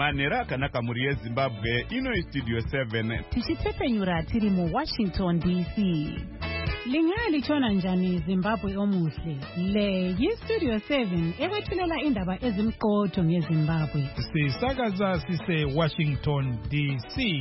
Manera akanaka muri yeZimbabwe ino Studio 7 tichipfepenyura tiri mu Washington DC. Lingalitshona njani Zimbabwe omuhle? Le yiStudio 7 ekwethulela indaba ezimqotho ngeZimbabwe. Sisakaza sise Washington DC.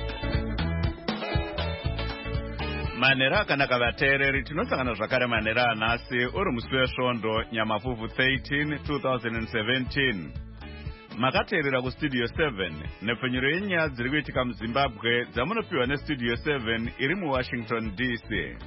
Manera akanaka vateereri, tinosangana zvakare manera anhasi uri musi wesvondo nyamavhuvhu 13 2017. Makateerera kuStudio 7 nepfenyuro yenyaya dziri kuitika muZimbabwe dzamunopiwa neStudio 7 iri muWashington DC.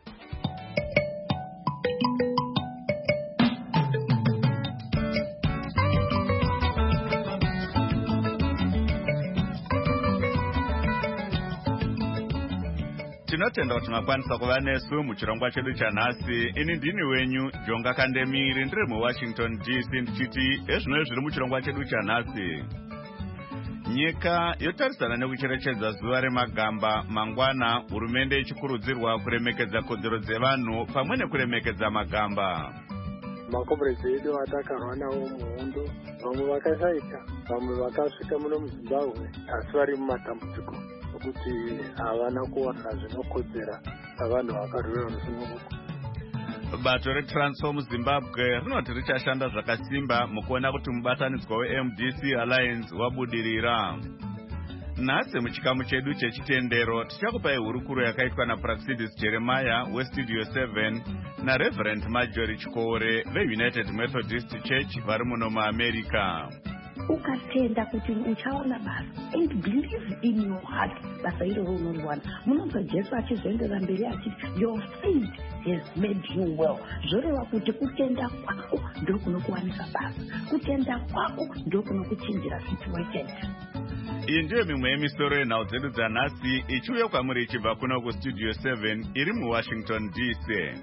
Tinotenda kuti makwanisa kuva nesu muchirongwa chedu chanhasi. Ini ndini wenyu Jonga Kandemiri, ndiri muWashington DC ndichiti ezvino zviri muchirongwa chedu chanhasi. Nyika yotarisana nekucherechedza zuva remagamba mangwana, hurumende ichikurudzirwa kuremekedza kodzero dzevanhu pamwe nekuremekedza magamba. Makomrades edu atakarwa nawo muhondo, vamwe vakashaika, vamwe vakasvika muno muZimbabwe asi vari mumatambudziko kuti havana kuwana zvinokodzera avanhu vakarwira rusununguko. Bato reTransform Zimbabwe rinoti richashanda zvakasimba mukuona kuti mubatanidzwa weMDC Alliance wabudirira. Nhasi muchikamu chedu chechitendero tichakupai hurukuro yakaitwa naPraxidis Jeremiah weStudio 7 naReverend Marjorie Chikore veUnited Methodist Church vari muno muAmerica. Ukatenda kuti uchaona basa and believe in your heart basa iro unoriwana. Munonzwa Jesu achizoendera mberi achiti your faith has made you well. Zvoreva kuti kutenda kwako ndio kunokuwanisa basa, kutenda kwako ndio kunokuchinjira situation. Iyi ndiyo mimwe yemisoro yenhau dzedu dzanhasi ichiuya kwamuri ichibva kuno kuStudio 7 iri muWashington DC.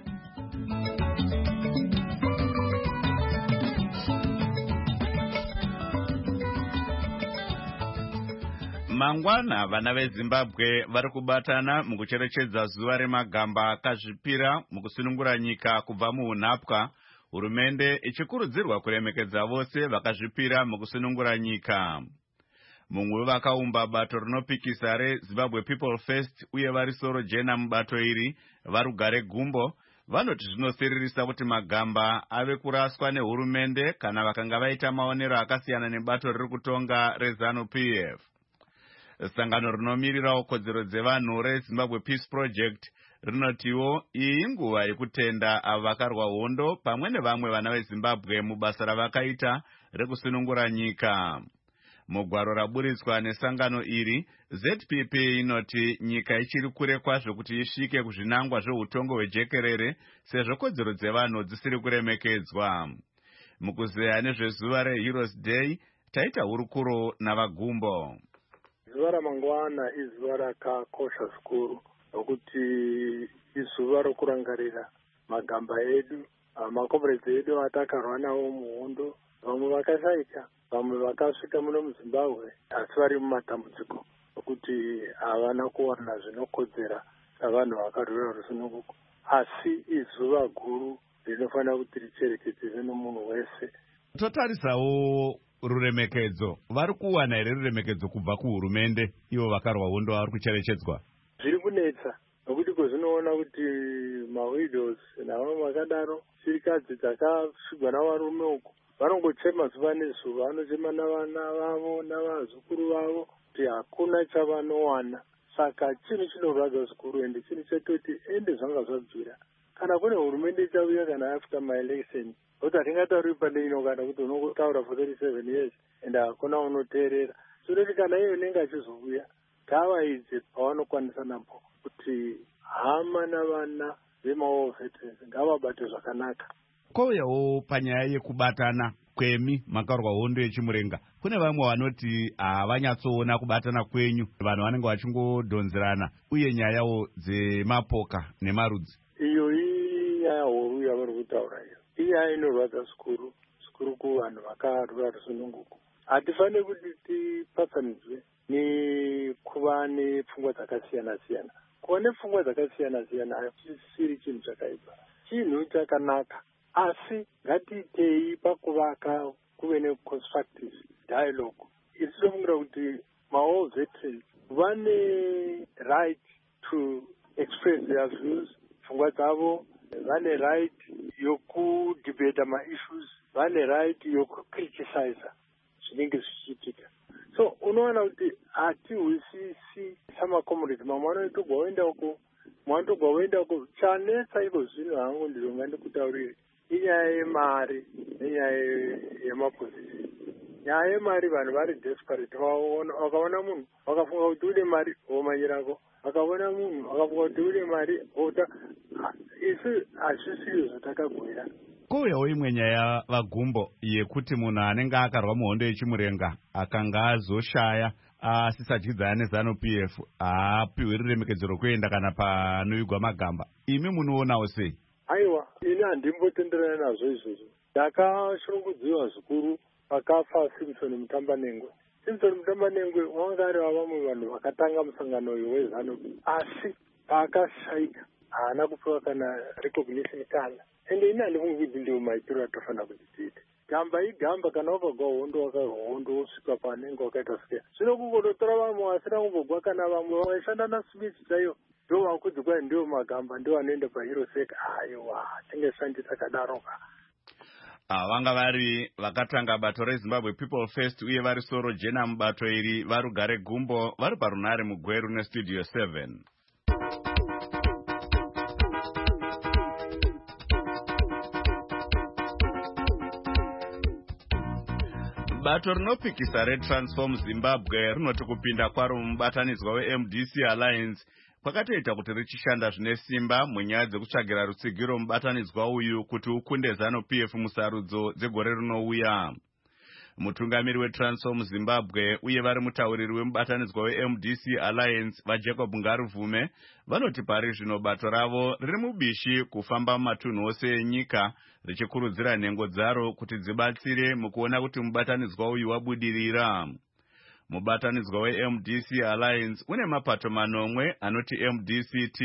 Mangwana vana veZimbabwe vari kubatana mukucherechedza zuva remagamba akazvipira mukusunungura nyika kubva muunhapwa, hurumende ichikurudzirwa kuremekedza vose vakazvipira mukusunungura nyika. Mumwe vakaumba bato rinopikisa reZimbabwe People First uye vari soro jena mubato iri Varugare Gumbo vanoti zvinosiririsa kuti magamba ave kuraswa nehurumende kana vakanga vaita maonero akasiyana nebato riri kutonga reZANU-PF. Sangano rinomirirawo kodzero dzevanhu reZimbabwe Peace Project rinotiwo iyi inguva yekutenda avo vakarwa hondo pamwe nevamwe vana veZimbabwe mubasa ravakaita rekusunungura nyika. Mugwaro raburitswa nesangano iri, ZPP inoti nyika ichiri kure kwazvo kuti isvike kuzvinangwa zveutongo hwejekerere sezvo kodzero dzevanhu dzisiri kuremekedzwa. Mukuzeya nezvezuva reHeroes Day taita hurukuro navaGumbo. Zuva ramangwana izuva rakakosha zvikuru nokuti izuva rokurangarira magamba edu, makomrades edu atakarwa nawo muhondo, vamwe vakashaika, vamwe vakasvika muno muZimbabwe asi vari mumatambudziko nokuti havana kuwana zvinokodzera savanhu vakarwira rusununguko. Asi izuva guru rinofanira kuti richerechedzwe nomunhu wese. Totarisawo ruremekedzo, vari kuwana here ruremekedzo kubva kuhurumende ivo vakarwa hondo vari kucherechedzwa? Zviri kunetsa nokuti kwezvinoona kuti mawidows navamwe vakadaro, chirikadzi dzakasvigwa navarume uko vanongochema zuva nezuva, vanochema navana vavo navazukuru vavo kuti hakuna chavanowana. Saka chinhu chinorwadza zvikuru ende chinhu chetoti ende zvanga zvabvira kana kune hurumende ichauya kana after my election, kuti hatingatauri pande ino kana kuti unongotaura for 37 years ende hakuna unoteerera. Zvoroti kana iyo inenge achizouya ngavaidze pavanokwanisa napo kuti hama navana vemawo veterans ngavabate zvakanaka. Kouyawo panyaya yekubatana kwemi makarwa hondo yechimurenga, kune vamwe vanoti havanyatsoona kubatana kwenyu, vanhu vanenge vachingodhonzerana, uye nyayawo dzemapoka nemarudzi. Iyo inyaya huru yavari kutaura iyo, inyaya inorwadza zvikuru kuvanhu vakarwira rusununguko. Hatifaniri kuti tipatsanidzwe nekuva nepfungwa dzakasiyana siyana. Kuva nepfungwa dzakasiyana siyana hatisiri chinhu chakaipa, chinhu chakanaka. Asi ngatiitei pakuvaka kuve neconstructive dialogue isinofungira kuti mawall veterans vane right to express their views, pfungwa dzavo, vane right yokudebata maissues, vane right yokukriticize zvinenge zvichiitika. So unoona kuti hatihwisisi samacomrades mamwe vanotogwa waenda uko mwanotogwa waenda uko chanetsa iko zvino hangu ndizonga ndikutaurire inyaya yemari nenyaya yemapozishini. Nyaya yemari vanhu vari desperate, vakaona munhu vakafunga kuti une mari womanyirako, vakaona munhu vakafunga kuti une mari ota isi hazvisiyo zvatakagwira. Kouyawo imwe nyaya vagumbo yekuti munhu anenge akarwa muhondo yechimurenga akanga azoshaya asisadyidzana neZANU-PF haapiwe riremekedzero kuenda kana panoigwa magamba. Imi munoonawo sei? Aiwa, ini handimbotenderana nazvo izvozvo. Ndakashungudziwa zvikuru pakafa Simpson Mutambanengwe. Simpson Mutambanengwe wanga ari vamwe vanhu vakatanga musangano uyu weZANU, asi paakashaika haana kupiwa kana recognition kana. Ende ini handifungi kuti ndiwo maitiro atofanira kuti tiite. Gamba igamba, kana wakagwa hondo wakahondo wosvika panenge wakaita sei. Zvino kungototora vamwe vasina kumbogwa kana vamwe vaishanda naspeech chaiyo ndo vakudzi kwai ndiwo magamba ndiwo anoenda pahero seka. Aiwa, tingeshandisa kadaroka. Vanga vari vakatanga bato reZimbabwe People First uye vari soro jena mubato iri varugare gumbo vari parunhare mugweru nestudio 7. Bato rinopikisa reTransform Zimbabwe rinoti kupinda kwaro mubatanidzwa weMDC Alliance kwakatoita kuti richishanda zvine simba munyaya dzekutsvagira rutsigiro mubatanidzwa uyu kuti ukunde ZANU-PF musarudzo dzegore rinouya. Mutungamiri weTransform Zimbabwe uye vari mutauriri wemubatanidzwa weMDC Alliance vaJacob Ngaruvume vanoti pari zvino bato ravo riri mubishi kufamba mumatunhu ose enyika richikurudzira nhengo dzaro kuti dzibatsire mukuona kuti mubatanidzwa uyu wabudirira. Mubatanidzwa weMDC Alliance une mapato manomwe anoti MDCT,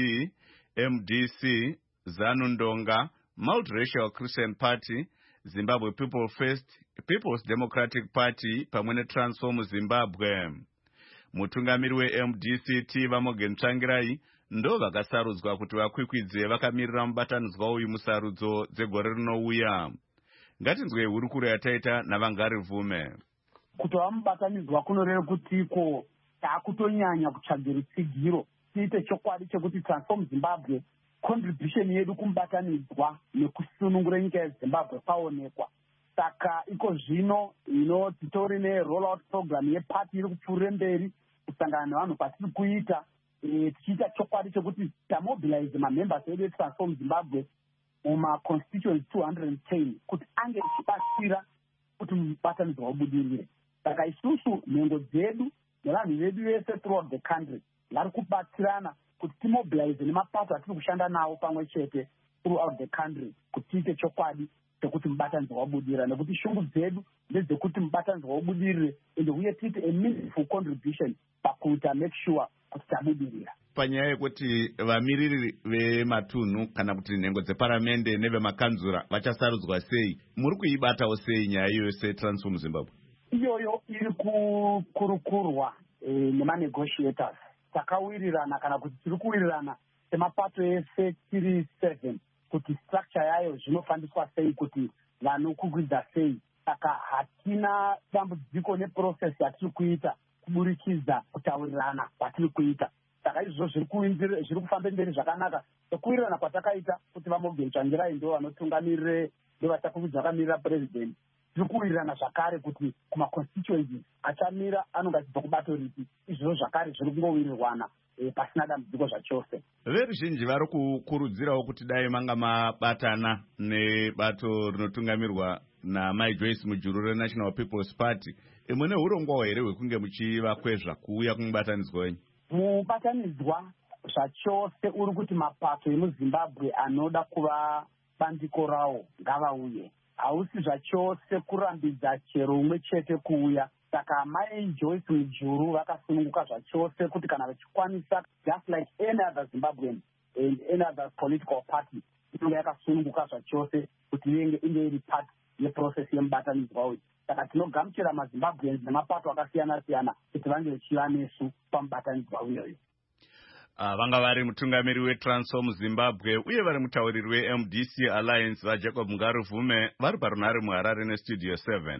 MDC, ZANU-Ndonga, Multiracial Christian Party, Zimbabwe People First, People's Democratic Party pamwe neTransform Zimbabwe. Mutungamiri weMDCT Vamogen Tsvangirai ndo vakasarudzwa kuti vakwikwidze vakamirira mubatanidzwa uyu musarudzo dzegore rinouya. Ngatinzwe hurukuro yataita naVangarivume. Kuti vamubatanidzwa kunoreva kuti iko taakutonyanya kutsvaga rutsigiro tiite chokwadi chekuti Transform Zimbabwe contribution yedu kumubatanidzwa nekusunungura nyika yeZimbabwe paonekwa. Saka iko zvino titori ne-rollout program yeparty iri kupfuurira mberi kusangana nevanhu patiri kuita tichiita chokwadi chekuti tamobilize mamembers edu eTransform Zimbabwe mumaconstituency 210 kuti ange ichibatsira kuti mubatanidzwa ubudirire. Saka isusu nhengo dzedu nevanhu vedu vese throughout the country vari kubatsirana kuti timobilize nemapato atiri kushanda nawo pamwe chete throughout the country kuti tiite chokwadi chekuti mubatanidzwa wabudira, nekuti shungu dzedu ndedzekuti mubatanidzwa wabudirire ende uye tiite a meaningful contribution pakuita make sure kuti tabudirira. Panyaya yekuti vamiriri vematunhu kana kuti nhengo dzeparamende nevemakanzura vachasarudzwa sei, muri kuibatawo sei nyaya iyoyo seTransform Zimbabwe? Iyoyo iri kukurukurwa nemanegotiators. Takawirirana kana kuti tiri kuwirirana semapato ese tiri 7 kuti structure yayo zvinofambiswa sei, kuti vanokukwidza sei. Saka hatina dambudziko neprocess yatiri kuita kuburikidza kutaurirana kwatiri kuita. Saka izvo zviri kufamba mberi zvakanaka. Sekuwirirana kwatakaita kuti Vamogen Tsvangirai ndo vanotungamirire, ndo vachakukwidza vakamirira president. Tiri kuwirirana zvakare kuti kumaconstituencies achamira anonga achibva kubato ripi. Izvo zvakare zviri kungowirirwana pasina dambudziko zvachose. Veruzhinji vari kukurudzirawo kuti dai manga mabatana nebato rinotungamirwa naMai Joyce Mujuru reNational People's Party, mune urongwawo here hwekunge muchivakwezva kuuya kumubatanidzwa wenyu? Mubatanidzwa zvachose uri kuti mapato emuZimbabwe anoda kuva bandiko rawo ngavauye. Hausi zvachose kurambidza chero umwe chete kuuya. Saka Mai Joyce Mujuru vakasununguka zvachose kuti kana vachikwanisa, just like any other Zimbabwean and any other political party, inonga yakasununguka zvachose kuti inge iri part yeprocess yemubatanidzwa uyu. saka tinogamuchira mazimbabweans nemapato akasiyana-siyana kuti vange vechiva nesu pamubatanidzwa uyoyo. Vanga vari mutungamiri weTransform Zimbabwe uye vari mutauriri weMDC Alliance vaJacob Ngaruvume vari parunhare muHarare neStudio 7.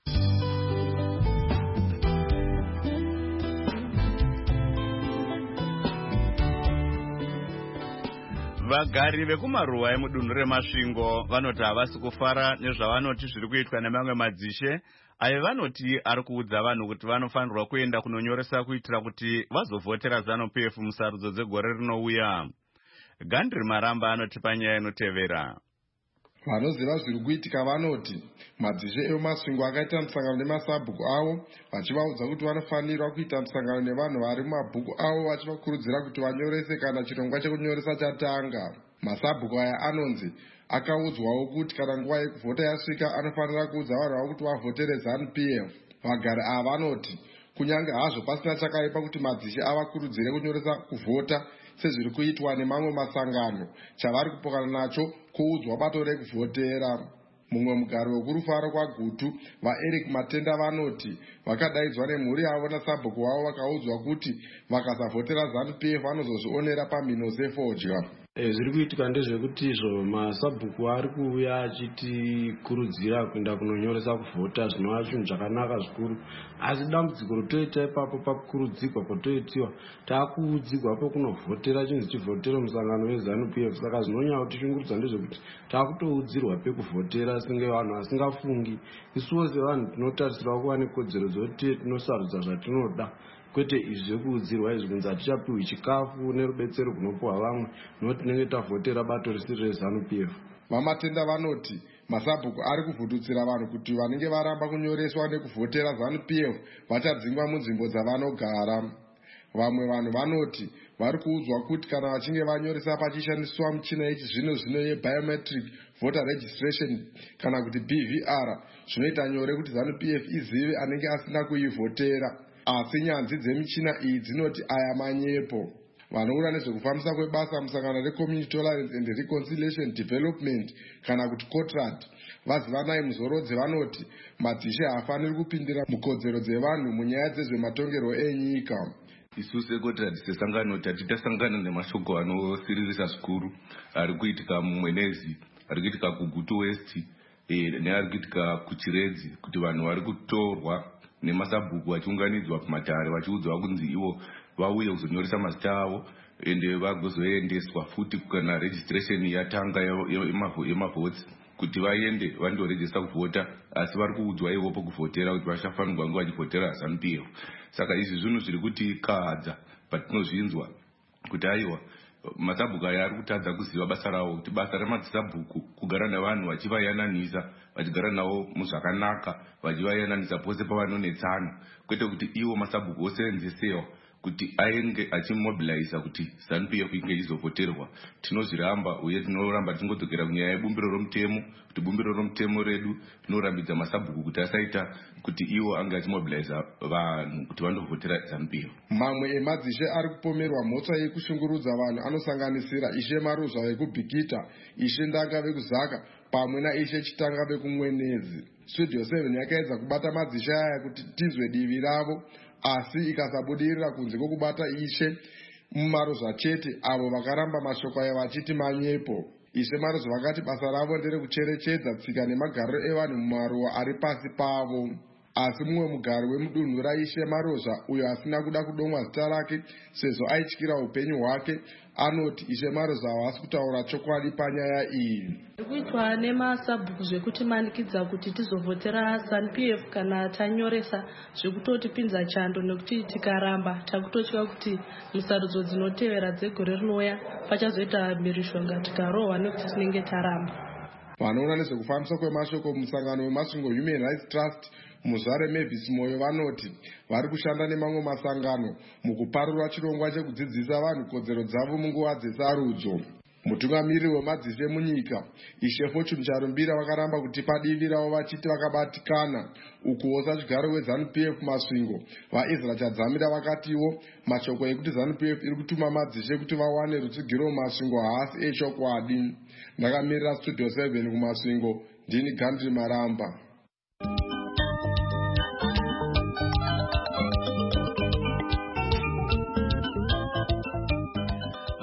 Vagari vekumaruwa emudunhu reMasvingo vanoti havasi kufara nezvavanoti zviri kuitwa nemamwe madzishe ayo vanoti ari kuudza vanhu kuti vanofanirwa kuenda kunonyoresa kuitira kuti vazovhotera ZANU-PF musarudzo dzegore rinouya. Gandri Maramba anoti panyaya inotevera. Vanoziva zviri kuitika vanoti madzishe eMasvingo akaita musangano nemasabhuku avo vachivaudza kuti vanofanirwa kuita musangano nevanhu vari mumabhuku avo vachivakurudzira kuti vanyorese kana chirongwa chekunyoresa chatanga. Masabhuku aya anonzi akaudzwawo kuti kana nguva yekuvhota yasvika anofanira kuudza vanhu vavo kuti vavhotere ZANU-PF. Vagari ava vanoti kunyange hazvo pasina chakaipa kuti madzishe avakurudzire kunyoresa kuvhota sezviri kuitwa nemamwe masangano, chavari kupokana nacho kuudzwa bato rekuvhotera. Mumwe mugari wekurufaro kwaGutu, vaEric Matenda vanoti vakadaidzwa nemhuri yavo nasabhuku wavo vakaudzwa kuti vakasavhotera ZANU-PF vanozozvionera pamhino sefodya. Zviri kuitika ndezvekuti izvo masabhuku ari kuuya achitikurudzira kuenda kunonyoresa kuvhota zvinova chinhu chakanaka zvikuru, asi dambudziko rotoita ipapo pakukurudzirwa kwotoitiwa taakuudzirwa pekunovhotera chinzi chivhotero musangano weZANU-PF. Saka zvinonyanya kutishungurudza ndezvekuti taakutoudzirwa pekuvhotera senge vanhu vasingafungi. Isuwo sevanhu tinotarisirwa kuva nekodzero dzokuti tinosarudza zvatinoda, kwete izvi zvekuudzirwa izvi kunzi hatichapiwi chikafu nerubetsero kunopiwa vamwe nokuti tinenge tavhotera bato risiri reZANU-PF. Vamatenda vanoti masabhuku ari kuvhundutsira vanhu kuti vanenge varamba kunyoreswa nekuvhotera ZANU-PF vachadzingwa munzvimbo dzavanogara. Vamwe vanhu vanoti vari kuudzwa kuti kana vachinge vanyoresa pachishandiswa michina yechizvino-zvino yebiometric voter registration kana kuti BVR, zvinoita nyore kuti ZANU-PF izive anenge asina kuivhotera. Asi nyanzvi dzemichina iyi dzinoti aya manyepo. Vanoona nezvekufambisa kwebasa musangano reCommunity Tolerance and Reconciliation Development kana kuti COTRAD vazivanai muzorodzi vanoti madzishe haafaniri kupindira mukodzero dzevanhu munyaya dzezvematongerwo enyika. Isu seCOTRAD sesangano tati tasangana nemashoko anosiririsa zvikuru ari kuitika muMwenezi, ari kuitika kuGutu West neari kuitika kuChiredzi, kuti vanhu vari kutorwa nemasabhuku vachiunganidzwa pamatare vachiudzwa kunzi ivo vauye kuzonyoresa mazita avo ende vagozoendeswa futi kana registration yatanga yemavhotsi kuti vaende vandorejista kuvhota, asi vari kuudzwa ivo pokuvhotera kuti vachafanirwa nguva vachivhotera ZANU-PF. Saka izvi zvinhu zviri kutikahadza patinozvinzwa kuti aiwa masabhuku aya ari kutadza kuziva basa ravo, kuti basa remadzisabhuku kugara nevanhu vachivayananisa, vachigara navo muzvakanaka, vachivayananisa pose pavanonetsana, kwete kuti ivo masabhuku oseenzesewa kuti ainge achimobiliza kuti ZANU-PF inge ichizovhoterwa. Tinozviramba uye tinoramba tingodzokera kunyaya yebumbiro romutemo, kuti bumbiro romutemo redu rinorambidza masabhuku kuti asaita kuti ivo ange achimobiliza vanhu kuti vandovhotera ZANU-PF. Mamwe emadzishe ari kupomerwa mhosva yekushungurudza vanhu anosanganisira Ishe Maruzva vekubhikita, Ishe Ndanga vekuzaka pamwe naIshe Chitanga vekumwenezi. Studio 7 yakaedza kubata madzishe aya kuti tizwe divi ravo, asi ikasabudirira kunze kwokubata Ishe Maruzva chete avo vakaramba mashoko aya vachiti manyepo. Ishe Maruzva vakati basa ravo nderekucherechedza tsika nemagariro evanhu mumaruwa ari pasi pavo. Asi mumwe mugari wemudunhu raIshe Maruzva, uyo asina kuda kudomwa zita rake sezvo aityira upenyu hwake, anoti Ishe Maruzva havasi kutaura chokwadi panyaya iyi. Kuitwa nemasabhuku zvekuti manikidza kuti tizovhotera ZANU-PF kana tanyoresa zvekutotipinza chando, nekuti tikaramba takutotya kuti musarudzo dzinotevera dzegore rinouya pachazoita mhirizhonga tikarohwa nekuti tinenge taramba. Vanoona nezvekufambiswa kwemashoko musangano weMasvingo Human Rights Trust Muzvare Mavis Moyo vanoti vari kushanda nemamwe masangano mukuparura chirongwa chekudzidzisa vanhu kodzero dzavo munguva dzesarudzo. Mutungamiriri wemadzishe munyika Ishe Fortune Charumbira vakaramba kuti padivi ravo vachiti vakabatikana ukuwo sachigaro weZANU-PF Masvingo. VaIsrael Chadzamira vakatiwo mashoko ekuti ZANU-PF iri kutuma madzishe kuti vawane rutsigiro mumasvingo haasi echokwadi. Ndakamirira Studio 7 kumasvingo, ndini Gandhi Maramba.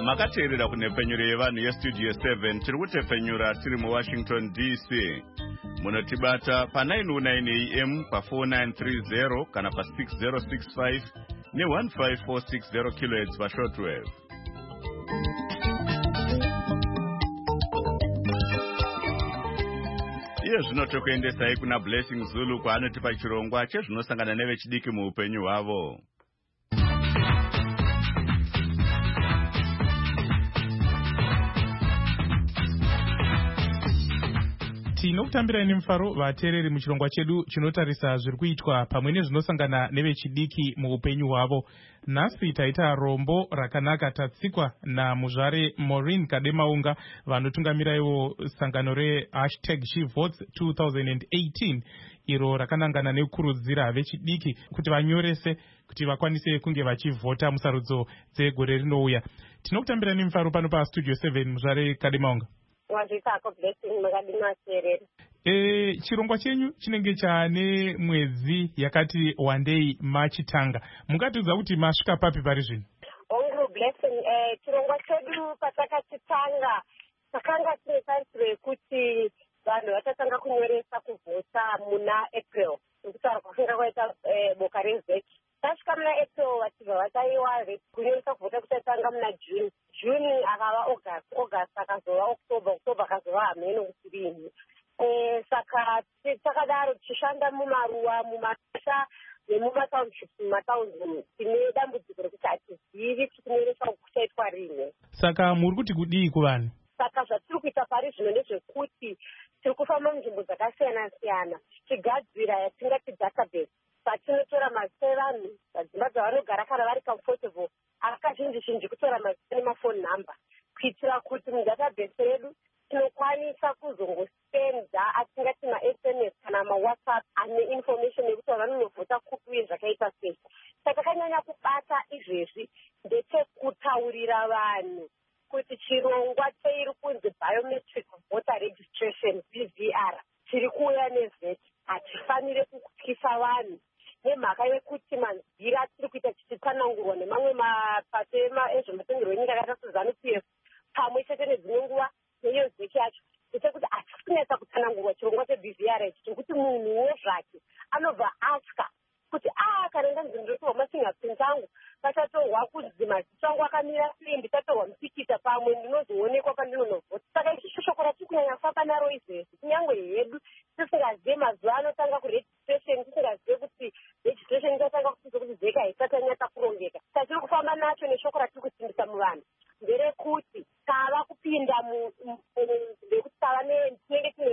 makateerera kunhepfenyuro yevanhu yestudio 7 tiri kutepfenyura tiri muwashington dc. Munotibata pa909 am pa4930 kana pa6065 ne15460 kHz pashortwave. Iye zvino tokuendesai kuna Blessing Zulu kwaanotipa chirongwa chezvinosangana nevechidiki muupenyu hwavo. Tinokutambirai nemufaro vateereri muchirongwa chedu chinotarisa zviri kuitwa pamwe nezvinosangana nevechidiki muupenyu hwavo. Nhasi taita rombo rakanaka tatsikwa namuzvare Maureen Kademaunga vanotungamiraiwo sangano re#SheVotes 2018 iro rakanangana nekukurudzira vechidiki kuti vanyorese kuti vakwanise kunge vachivhota musarudzo dzegore rinouya. Tinokutambirai nemufaro pano pastudio 7 muzvare Kademaunga. Wazvikako Blessing makadimaserera. Chirongwa chenyu chinenge chane mwedzi yakati wandei machitanga. Mungatiudza kuti masvika papi pari zvino? Ongu Blessing, chirongwa chedu patakachitanga takanga tine tarisiro yekuti vanhu vachatanga kunyoresa kuvhota muna April. Nokutaura kwakunga kwaita boka rezeki. Tasvika muna April vachibva vataiwa kunyoresa kuvhota kuchatanga muna June. June akava August akazova October akazova hameno kusirini. Saka takadaro tichishanda mumaruwa, mumasha nemumatownship, mumatowns tine dambudziko rekuti hatizivi chikunyoresa kuchaitwa rimwe. Saka muri kuti kudii kuvanhu? Saka zvatiri kuita pari zvino ndezvekuti tiri kufamba munzvimbo dzakasiyana-siyana tichigadzira yatingati database. Patinotora mazita evanhu, padzimba dzavanogara kana vari comfortable, akazhinji kutora mazita nemafoni namba, kuitira kuti mudatabase redu tinokwanisa kuzongosenda atingati ma-SMS kana ma-WhatsApp ane information yekuti vanonovhota kupi uye zvakaita sei. Saka takanyanya kubata izvezvi ndechekutaurira vanhu kuti chirongwa cheiri kunzi biometric voter registration BVR chiri kuuya nevheti hatifanire kutyisa vanhu nemhaka yekuti manzira tiri kuita tichitsanangurwa nemamwe mapato ezvematongero enyika akaita seZANU-PF pamwe chete nedzimwe nguva neiyo zeki yacho ndechekuti hatisi kunetsa kutsanangurwa chirongwa cheBVR ichi chekuti munhuwo zvake anobva atya kuti kana ndanzi ndotorwa mafingerprints angu pachatorwa kunzi mazita angu akamira sei, ndichatorwa mutikita pamwe ndinozoonekwa pandinonovhota. Saka ichi shoko ratiri kunyanya kufamba naro izvezvi kunyange hedu tisingazive mazuva anotanga kuregistration, tisingazive kuti registration ichatanga kutiza kuti zeka haisati yanyatsa kurongeka. Saka tiri kufamba nacho neshoko ratiri kusimbisa muvanhu nderekuti tava kupinda ndekuti tava tinenge tine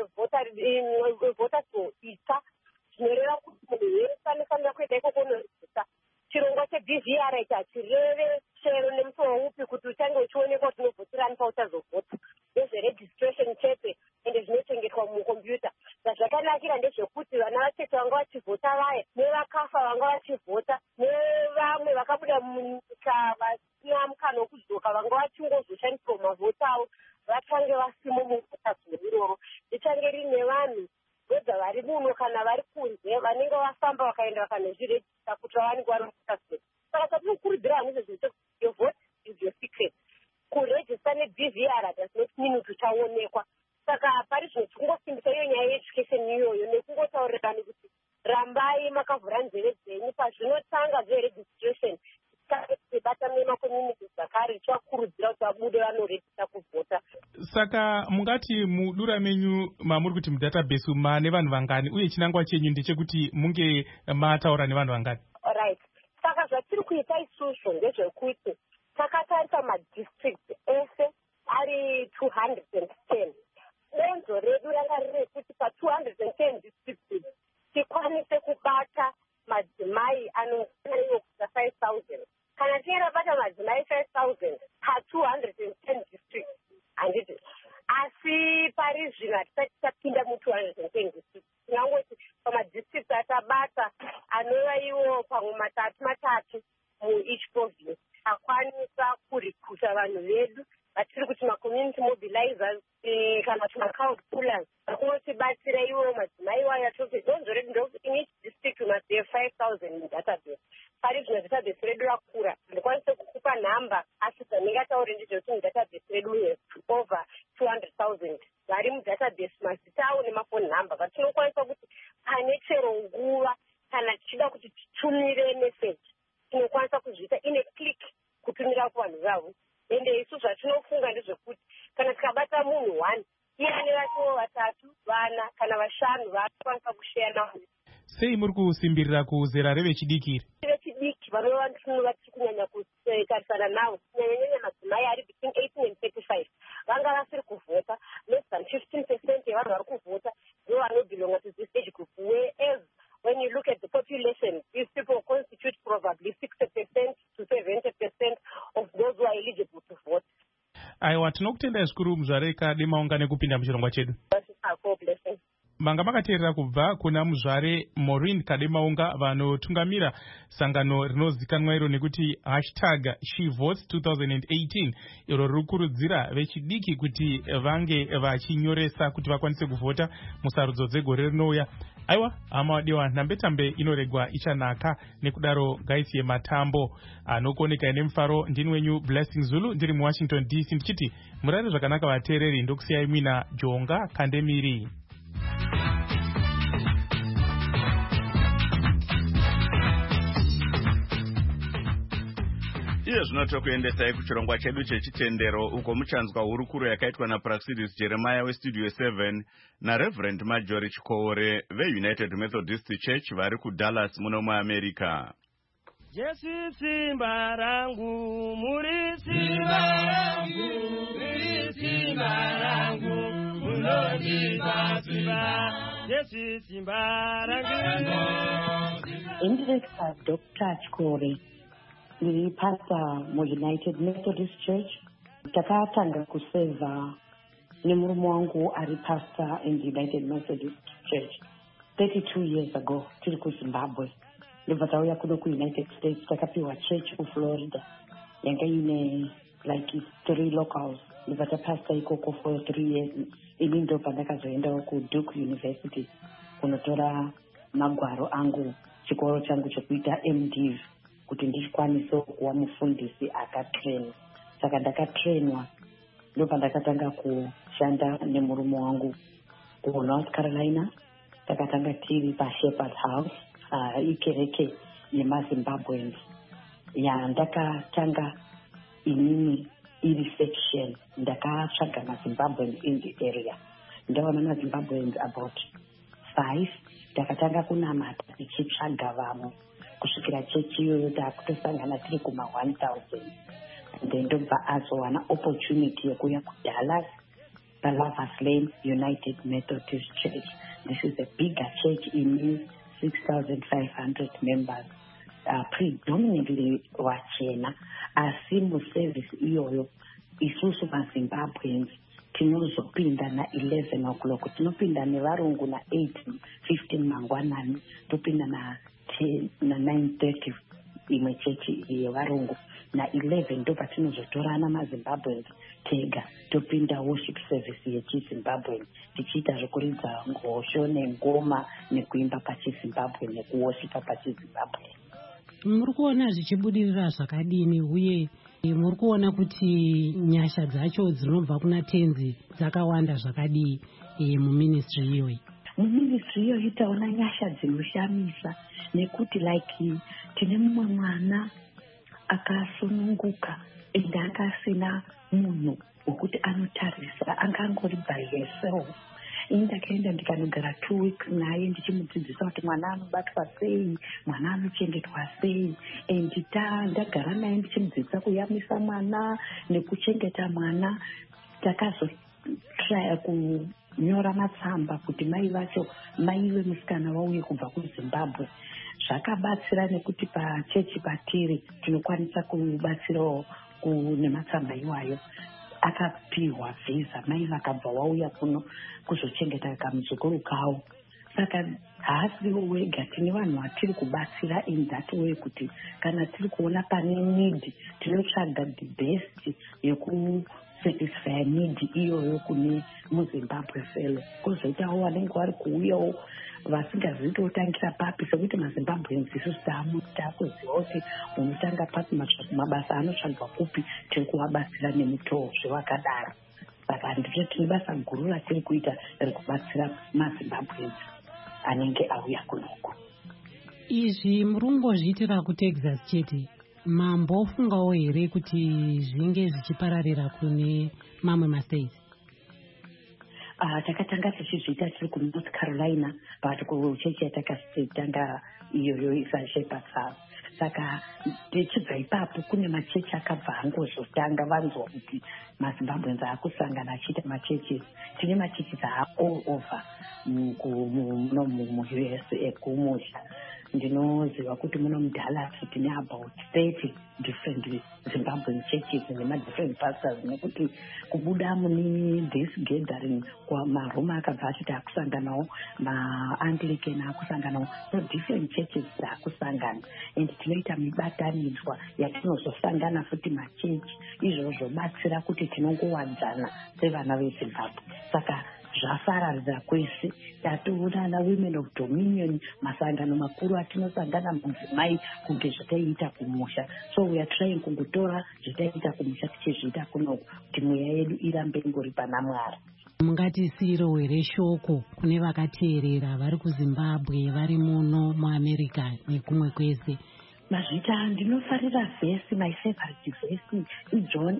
vota so itsva zvinoreva kuti munhu wese anofanira kuenda ikoko unoregista. Chirongwa cheBVR ichi hachireve chero nemutowo upi kuti uchange uchionekwa kuti unovhoterani pauchazovhota. Ndezveregistration chete ende zvinochengetwa mukombiyuta. Zvazvakanakira ndezvekuti vana vacheche vanga vachivhota vaya nevakafa vanga vachivhota nevamwe vakabuda munyika vasina mukana wokudzoka vanga vachingozoshandiswa mavhota avo vachange vasimo muvhota zuva iroro. Richange rine vanhu vedza vari muno kana vari kunze vanenge vafamba vakaenda vakanozvirejista kuti vavanenge vari muvhota zuva. Saka tatinokurudzira vanhu izvezvo your vote is your secret. Kurejista neBVR does not mean kuti uchaonekwa. Saka pari zvino tikungosimbisa iyo nyaya yeeducation iyoyo nekungotaurira vanhu kuti rambai makavhura nzeve dzenyu pazvinotanga zveregistration tibata nemakommunity dzakare tivakurudzira kuti vabude vanorejista kuvhota. Saka mungati mudura menyu mamuri kuti mudatabase mane vanhu vangani uye chinangwa chenyu ndechekuti munge mataura nevanhu vangani? Right. Saka zvatiri kuita isusu ndezvekuti takatarisa madistrict ese ari 210. Denzo redu ranga riri rekuti pa210 districts tikwanise kubata madzimai anokwanaiwo kusa 5,000. Kana tiera bata madzimai 5,000 pa210 districts handiti. Asi pari zvino hatisati tapinda mu210 districts. Tinangoti pamadistricts atabata anova iwo pamwe matatu mueach province akwanisa kurikuta vanhu vedu vatiri kuti macommunity mobilizers kana kuti macrowd pullers vakunotibatsira iwo madzimai wayo atoti donzo redu ndokuti in each district we must have 5,000 in database. Pari zvino database redu rakura ndikwanise kukupa nhamba asi dzandingataure ndizvo kuti database redu over 200,000 vari mudatabase, mazita avo nemafoni number, vatinokwanisa kuti pane chero nguva kana tichida kuti titumire message tinokwanisa kuzviita ine click kutumira kuvanhu vavo. Ende isu zvatinofunga ndezvekuti kana tikabata munhu 1 iye ane vachiwo 3, 4 kana 5 vaakwanisa kushare navo. Sei muri kusimbirira kuzera revechidiki? Vechidiki vanova vatiri kunyanya kutarisana navo, kunyanyanyanya madzimai ari between 18 and 35 vanga vasiri kuvhota. Less than 15% yevanhu vari kuvhota ndivo vanobelonga to this age group, whereas when you look at the population, these people constitute probably 60% to 70% of those who are eligible to vote. Aiwa, tinokutendai zvikuru muzvare Kademaunga nekupinda muchirongwa chedu. Manga makateerera kubva kuna muzvare Maureen Kademaunga vanotungamira sangano rinozikanwa iro nekuti #SheVotes2018 iro riri kurudzira vechidiki kuti vange vachinyoresa kuti vakwanise kuvhota musarudzo dzegore rinouya. Aiwa, hama wadiwa, nhambetambe inoregwa ichanaka, nekudaro ngaisiye matambo anokuoneka ine mufaro. Ndini wenyu Blessing Zulu ndiri muWashington DC ndichiti murare zvakanaka vateereri, ndokusiyai mwina Jonga Kandemiri. Iye zvino tokuendesai kuchirongwa chedu chechitendero, uko muchanzwa hurukuro yakaitwa naPraxidis Jeremiah weStudio 7 naReverend Marjorie Chikoore veUnited Methodist Church vari kuDallas muno muAmerica. Jesu simba rangu, muri simba rangu, muri simba rangu, munondipa simba. Jesu simba rangu. Indirector Dr. Chikoore, ndiri pastor muUnited Methodist Church. Takatanga kuseva nemurume wangu ari pastor in the United Methodist Church 32 years ago tiri kuZimbabwe. Ndibva tauya kuno kuUnited States, takapiwa church kuFlorida yanga ine like 3 locals. Ndibva tapastor ikoko for 3 years. Ini ndo pandakazoendawo kuDuke University kunotora magwaro angu, chikoro changu chokuita MDiv, kuti ndikwanise kuva mufundisi akatrainwa. Saka ndakatrainwa ndopandakatanga kushanda nemurume wangu kuNorth Carolina. Takatanga tiri paShepherd House, ikereke yemaZimbabweans. Ndakatanga inini iri section, ndakatsvaga maZimbabweans in the area. Ndaona maZimbabweans about 5. Ndakatanga kunamata tichitsvaga vamwe kusvikira chechi iyoyo takutosangana tiri kuma 1000. Then ndobva azowana opportunity yekuya kuDallas paLovers Lane United Methodist Church. This is a bigger church in 6,500 members, predominantly wachena. Asi muservice iyoyo isusu maZimbabweans tinozopinda na 11 o'clock, tinopinda nevarungu na 8:15 mangwanani, topinda na 9:30 imwe chechi yevarungu, na 11 ndo patinozotorana maZimbabweans tega topinda worship service yechiZimbabwe, tichiita zvokuridza ngosho nengoma nekuimba pachiZimbabwe nekuwoshipa pachiZimbabwe. Muri kuona zvichibudirira zvakadini, uye muri kuona kuti nyasha dzacho dzinobva kuna tenzi dzakawanda zvakadii muministry iyoyi? Muministry iyoyi taona nyasha dzinoshamisa, nekuti like tine mumwe mwana akasununguka ende akasina munhu wekuti anotarisa, angangori by herself. Ndakaenda ndikanogara 2 weeks naye ndichimudzidzisa kuti mwana anobatwa sei, mwana anochengetwa sei. Ndagara naye ndichimudzidzisa kuyamisa mwana nekuchengeta mwana. Takazotraya kunyora matsamba kuti mai vacho, mai vemusikana vauye kubva kuZimbabwe. Zvakabatsira nekuti pachechi patiri tinokwanisa kubatsirawo nematsamba iwayo. Akapiwa visa, mai vakabva wauya kuno kuzochengeta kamuzukuru kawo. Saka haasiwo wega, tine vanhu vatiri kubatsira in that way, kuti kana tiri kuona pane need tinotsvaga the best satisfy need iyoyo kune muzimbabwe fellow. Kwozoitawo vanenge vari kuuyawo vasingazivi totangira papi, sekuti mazimbabweans isusu taakuziva kuti unotanga papi, mabasa anotsvagwa kupi, tiri kuvabatsira nemutoo zvevakadaro. Saka ndizvo tine basa guru ratiri kuita rekubatsira mazimbabweans anenge auya kunoku. Izvi murungozviitira kuTexas chete, mambofungawo here kuti zvinge zvichipararira kune mamwe mastates? Takatanga tichizviita tiri kuNorth Carolina, but kuchechi yatakatanga iyoyo isashepa. Saka tichibva ipapo kune machechi akabva angozotanga vanzwa kuti mazimbabweans aakusangana achiita machechi. Tine machechi all over mu-US kumusha. Ndinoziva kuti muno muDallas tine about 30 different Zimbabwean churches nema-different pastors, nekuti kubuda mune this gathering maroma akabva achiti akusanganawo, ma-Anglican akusanganawo, so different churches dzakusangana, and tinoita mibatanidzwa yatinozosangana futi machechi, izvozvo batsira kuti tinongowanzana sevana veZimbabwe. Saka zvafararira kwese, tatoonana women of dominion, masangano makuru atinosangana mudzimai kunge zvataiita kumusha. So we are trying kungotora zvataiita kumusha tichizviita kunoku kuti mweya yedu irambe ingori pana Mwari. Mungatisiro here shoko kune vakateerera vari kuZimbabwe, vari muno muAmerica nekumwe kwese? Mazvita ndinofarira vhesi, my favorite vhesi iJohn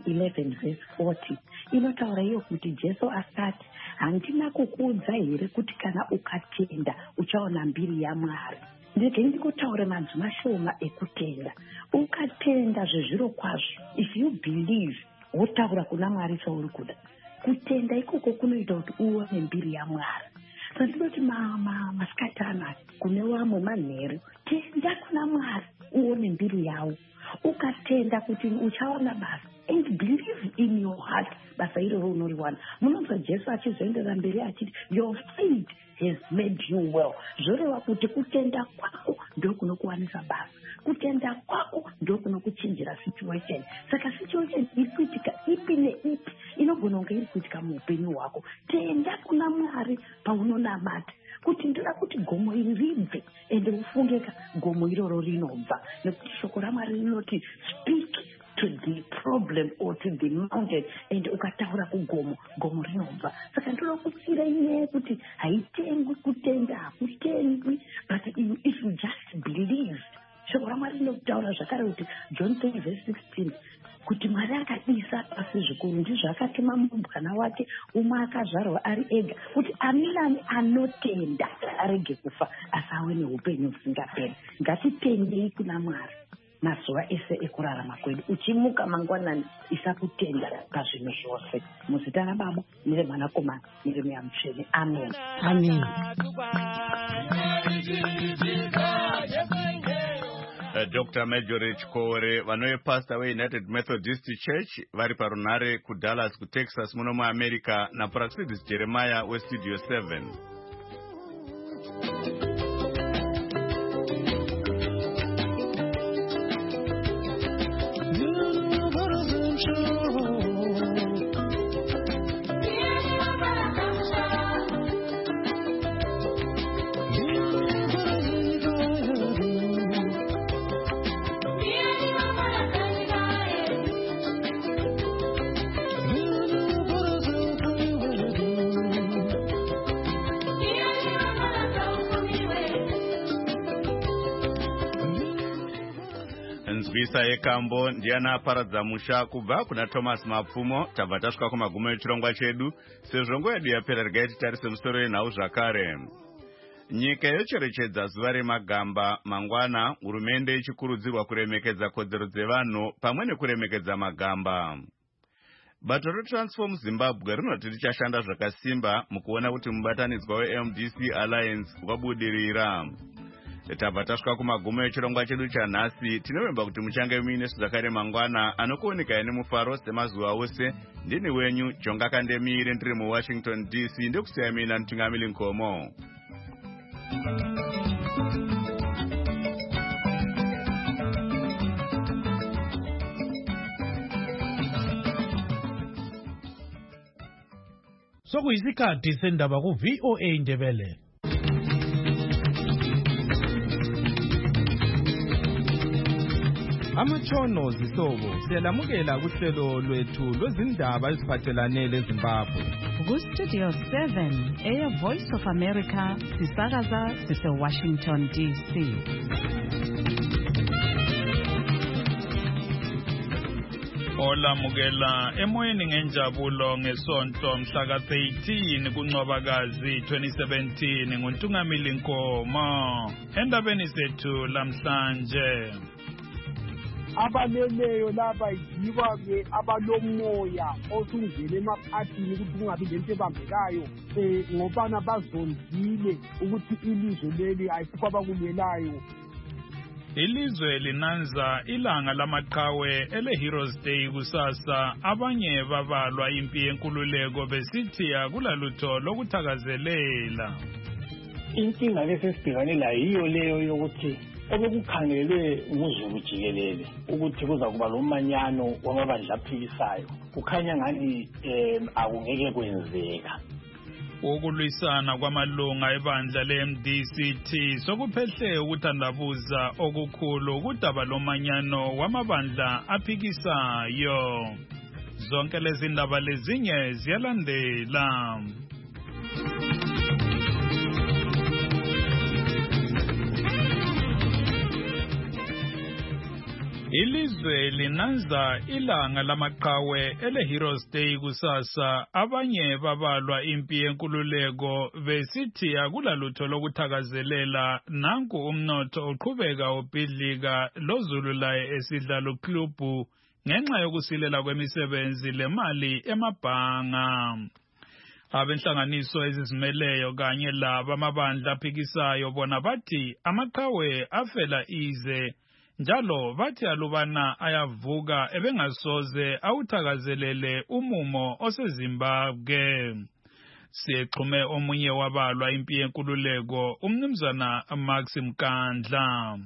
11:40. Inotaura iyo kuti Jesu asati, handina kukuudza here kuti kana ukatenda uchaona mbiri yaMwari. Ndege ndikotaura manzwi mashoma ekutenda. Ukatenda zvezviro kwazvo, if you believe, wotaura kuna Mwari sauri kuda. Kutenda ikoko kunoita kuti uone mbiri yaMwari. Sandinoti masikati anaya kune vamwe manheru, tenda kuna Mwari uone mbiri yawo. Ukatenda kuti uchaona basa, and believe in your heart, basa iroro unoriwana. Munonzwa Jesu achizoendera mberi achiti your faith has made you well. Zvoreva kuti kutenda kwako ndio kunokuwanisa basa, kutenda kwako ndio kunokuchinjira situation. Saka situation ikuitika ipi neipi inogona kunge iri kuitika muupenyu hwako, tenda kuna Mwari paunonamata kuti ndoda kuti gomo iri ribve, ende ufungeka gomo iroro rinobva, nekuti shoko raMwari rinoti speak to the problem or to the mountain, and ukataura kugomo, gomo rinobva. Saka ndoda kutsira inyaya kuti haitengwi kutenda, hakutengwi, but if you just believe. Shoko raMwari rinotaura zvakare kuti John 10:16 kuti Mwari akadisa pasi zvikuru, ndizvo akatema murumbwana wake umwe akazvarwa ari ega, kuti ani nani anotenda arege kufa asi ave neupenyu husingaperi. Ngatitendei kuna Mwari mazuva ese ekurarama kwedu, uchimuka mangwanani isakutenda pazvinhu zvose. Muzita raBaba nereMwanakomana nereMweya Mutsvene. Amen. Amen. Dr. Marjorie Chikore, vanowe pastor weUnited Methodist Church vari parunhare kuDallas kuTexas muno muAmerica, naPraxidis Jeremiah weStudio 7. Nzwisa yekambo ndiana aparadza musha kubva kuna Thomas Mapfumo. Tabva tasvika kumagumo echirongwa chedu, sezvo nguva yedu yapera regai titarise musoro wenhau zvakare. Nyika yocherechedza zuva remagamba mangwana, hurumende ichikurudzirwa kuremekedza kodzero dzevanhu pamwe nekuremekedza magamba. Bato reTransform Zimbabwe rinoti richashanda zvakasimba mukuona kuti mubatanidzwa weMDC Alliance wabudirira. Tabva tasvika kumagumo echirongwa chedu chanhasi. Tinovimba kuti muchange muine zvakare mangwana anokuonekai nemufaro semazuva ose. Ndini wenyu Jonga Kandemire ndiri muWashington DC, ndokusiyai mina Ntungamili Nkomo. Sokuyisikhathi sendaba ku VOA Indebele. Amatshono zihlobo siyalamukela kuhlelo lwethu lwezindaba eziphathelane leZimbabwe. Ku-Studio 7 Air Voice of America sisakaza sise-Washington DC. Olamukela emoyeni ngenjabulo ngesonto mhla ka-13 kuNcwabakazi 2017 nguNtungamili Nkomo. Endabeni zethu lamhlanje, abaleleyo laba yibo-ke abalomoya osungena emaphathini ukuthi kungabi lento ebambekayo ngobana bazondile ukuthi ilizwe leli ayisikho abakulwelayo. Ilizwe linanza ilanga lamaqhawe ele-Heroes Day kusasa. Abanye babalwa impi yenkululeko besithi akulalutho lokuthakazelela. Inkinga lesesibhekane layo yiyo leyo yokuthi obekukhangelwe nguzulu jikelele ukuthi kuza kuba lomanyano wamabandla aphikisayo kukhanya ngani akungeke kwenzeka. Ukulwisana kwamalunga ebandla le-MDCT sokuphehle ukuthandabuza okukhulu kudaba lomanyano wamabandla aphikisayo. Zonke lezi ndaba lezinye ziyalandela. Ilizwe linanza ilanga lamaqhawe ele-Heroes Day kusasa. Abanye babalwa impi yenkululeko besithi akulalutho lokuthakazelela. Nanku umnotho uqhubeka ubhidlika, lozulu laye esidlala uklubhu ngenxa yokusilela kwemisebenzi lemali emabhanga. Abenhlanganiso ezizimeleyo kanye laba amabandla aphikisayo bona bathi amaqhawe afela ize, njalo bathi alubana ayavuka ebengasoze awuthakazelele umumo oseZimbabwe. Siyexhume omunye wabalwa impi yenkululeko, umnumzana Max Mkandla.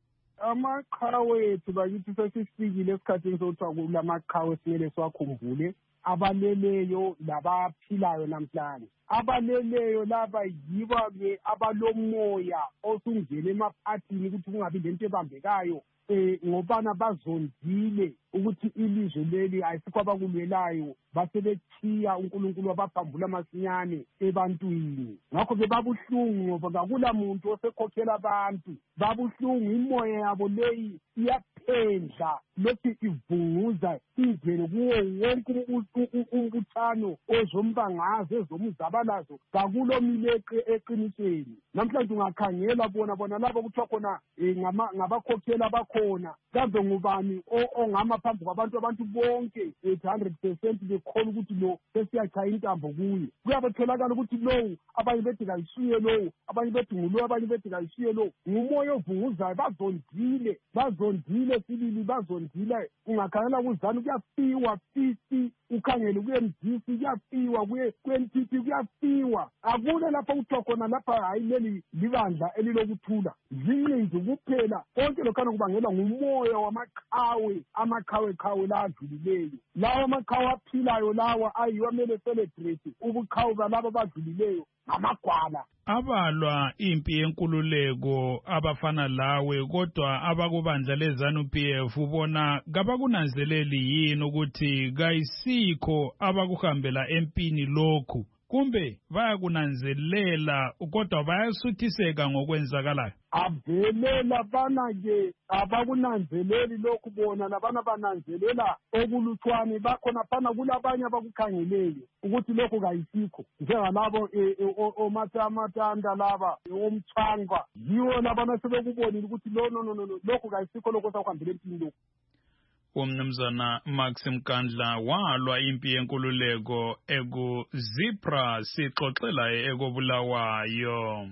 Amaqhawe ethu bakithi sesifikile esikhathini sokuthi kulamaqhawe simele siwakhumbule. Abaleleyo labaphilayo namhlanje. Abaleleyo laba yibo-ke abalomoya osungena emaphathini ukuthi kungabi lento ebambekayo ngobana bazondile ukuthi ilizwe leli ayisikho abakulwelayo, basebethiya uNkulunkulu wabaphambula masinyane ebantwini. Ngakho-ke babuhlungu ngoba akula muntu osekhokhela abantu. Babuhlungu, imoya yabo leyi iyaphendla lokhu ivunguza ingene kuwo wonke umbuthano ozombangazo ezomzabalazo kakulomileqe eqinisweni. Namhlanje ungakhangela bona labo kuthiwa khona ngabakhokhela bakhona, kambe ngubani ongama phambi kwabantu bonke 100% bekhona ukuthi lo sesiyachaya intambo kuye. Kuyabetholakala ukuthi lowu abanye bethi kayisuye lowu, abanye bethi ngulo, abanye bethi kayisuye lowu. Ngumoya ovunguzayo, bazondile sibili, bazondile. Ungakhangela kuzanu kuyafiwa fisi, ukhangele kuye-MDC kuyafiwa, kuye-NPP kuyafiwa. Akuna lapha kuthiwa khona lapha hayi leli libandla elilokuthula. Zinqinzi kuphela konke lokhana kubangelwa ngumoya amaqhawe la adlulileyo. Lawa amaqhawe aphilayo lawa ayiwo amele celebrate ubuqhawe balabo badlulileyo ngamagwala. Abalwa impi yenkululeko abafana lawe kodwa abakubandla leZANU-PF ubona kabakunanzeleli yini ukuthi kayisikho abakuhambela empini lokhu, kumbe bayakunanzelela kodwa bayasuthiseka ngokwenzakalayo? Avelela bana-ke abakunanzeleli lokhu, bona labana bananzelela okulutshwane bakhona phana kulabanye abakukhangeleyo ukuthi lokhu kayisikho, njengalabo omatanda laba omthwangwa, yiwo labana sebekubonile ukuthi no lokhu kayisikho lokhu sakuhambela empini lokhu. Umnumzana Max Mkandla walwa impi yenkululeko ekuZipra, sixoxela ekobulawayo.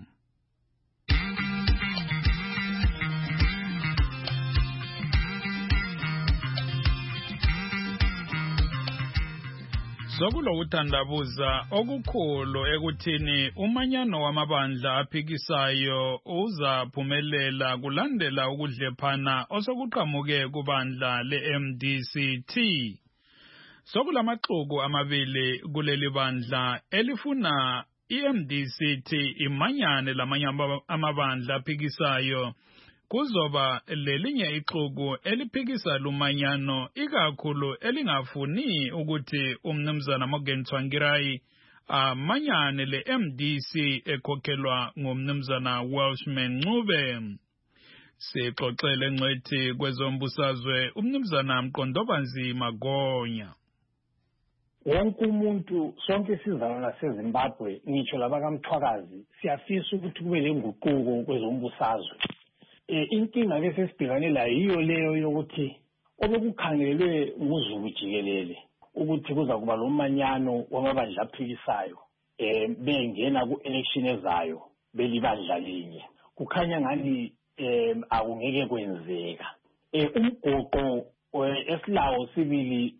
Sokulokuthandabuza okukhulu ekuthini umanyano wamabandla aphikisayo uzaphumelela kulandela ukudlephana osokuqhamuke kubandla le-MDCT. Sokulamaxuku amabili kuleli bandla elifuna iMDC imanyane lamanye amabandla aphikisayo. Kuzoba lelinye ixuku eliphikisa lumanyano ikakhulu elingafuni ukuthi umnumzana Morgan Tsvangirai amanyane le-MDC ekhokhelwa ngumnumzana Welshman Ncube. Sixoxele ngcwethi kwezombusazwe umnumzana Mqondobanzi Magonya. Wonke umuntu sonke sizalwa seZimbabwe ngitsho labakamthwakazi siyafisa ukuthi kube lenguquko kwezombusazwe. Inkinga lesesibhekane layo yiyo leyo yokuthi obekukhangelwe nguZulu jikelele ukuthi kuza kuba lomanyano wamabandla aphikisayo bengena ku-election ezayo belibandla linye. Kukhanya ngani akungeke kwenzeka. Umgoqo esilawo sibili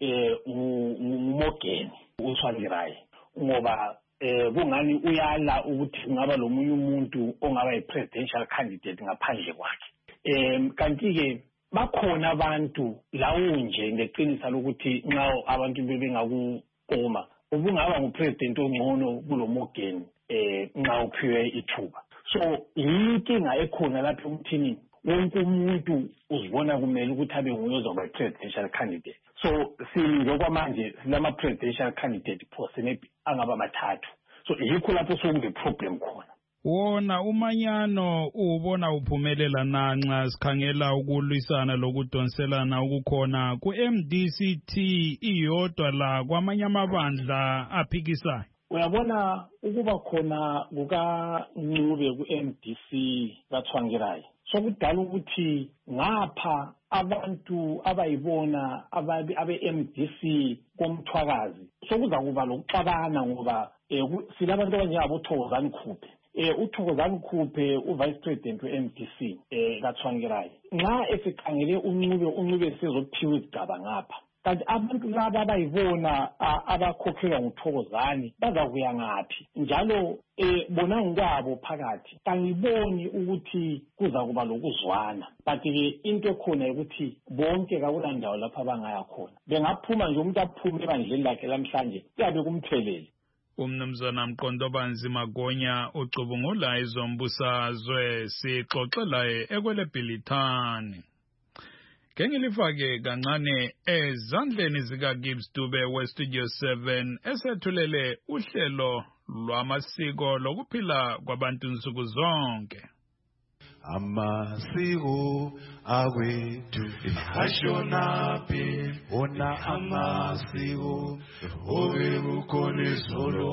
nguMorgan uTsvangirai ngoba kungani uyala ukuthi kungaba lomunye umuntu ongaba yi-presidential candidate ngaphandle kwakhe. Kanti-ke bakhona abantu lawunje ngeqinisa lokuthi nxa abantu bebengakukoma ubungaba ngupresident ongcono kulo Morgan nxa uphiwe ithuba. So yinkinga ekhona lapho ukuthini wonke umuntu uzibona kumele ukuthi abe nguye ozoba i-presidential candidate. So njengokwamanje silama-presidential candidate phose angaba mathathu. So yikho lapho sokune-problem khona. Wona umanyano ubona uphumelela nanxa sikhangela ukulwisana lokudonselana ukukhona ku-MDC iyodwa la kwamanye amabandla aphikisayo. Uyabona ukuba khona kukaNcube ku-MDC kaTsvangirai sokudala ukuthi ngapha abantu abayibona abe-MDC komthwakazi sokuza kuba lokuxabana ngoba silabantu abanjengabo Thokozani Khuphe. uThokozani Khuphe uvice president we-MDC kaTsvangirai nxa esikhangele uNcube sezophiwa isigaba ngapha. Kanti abantu laba abayibona abakhokhelwa nguThokozani bazakuya ngaphi njalo bona ngokwabo phakathi kangiboni ukuthi kuza kuba lokuzwana. But-ke into ekhona ukuthi bonke kakulandawo lapha abangaya khona bengaphuma nje umuntu aphume ebandleni lakhe lamhlanje kuyabe kumthelele. Umnumzana Mqondobanzi Magonya ucubungula izombusazwe sixoxelaye ekweleBhilithani. Ngengilifake kancane ezandleni zikaGibbs Dube weStudio 7 esethulele uhlelo lwamasiko lokuphila kwabantu nsuku zonke. Amasiko awethu ashonaphi ona amasiko obekukhona izolo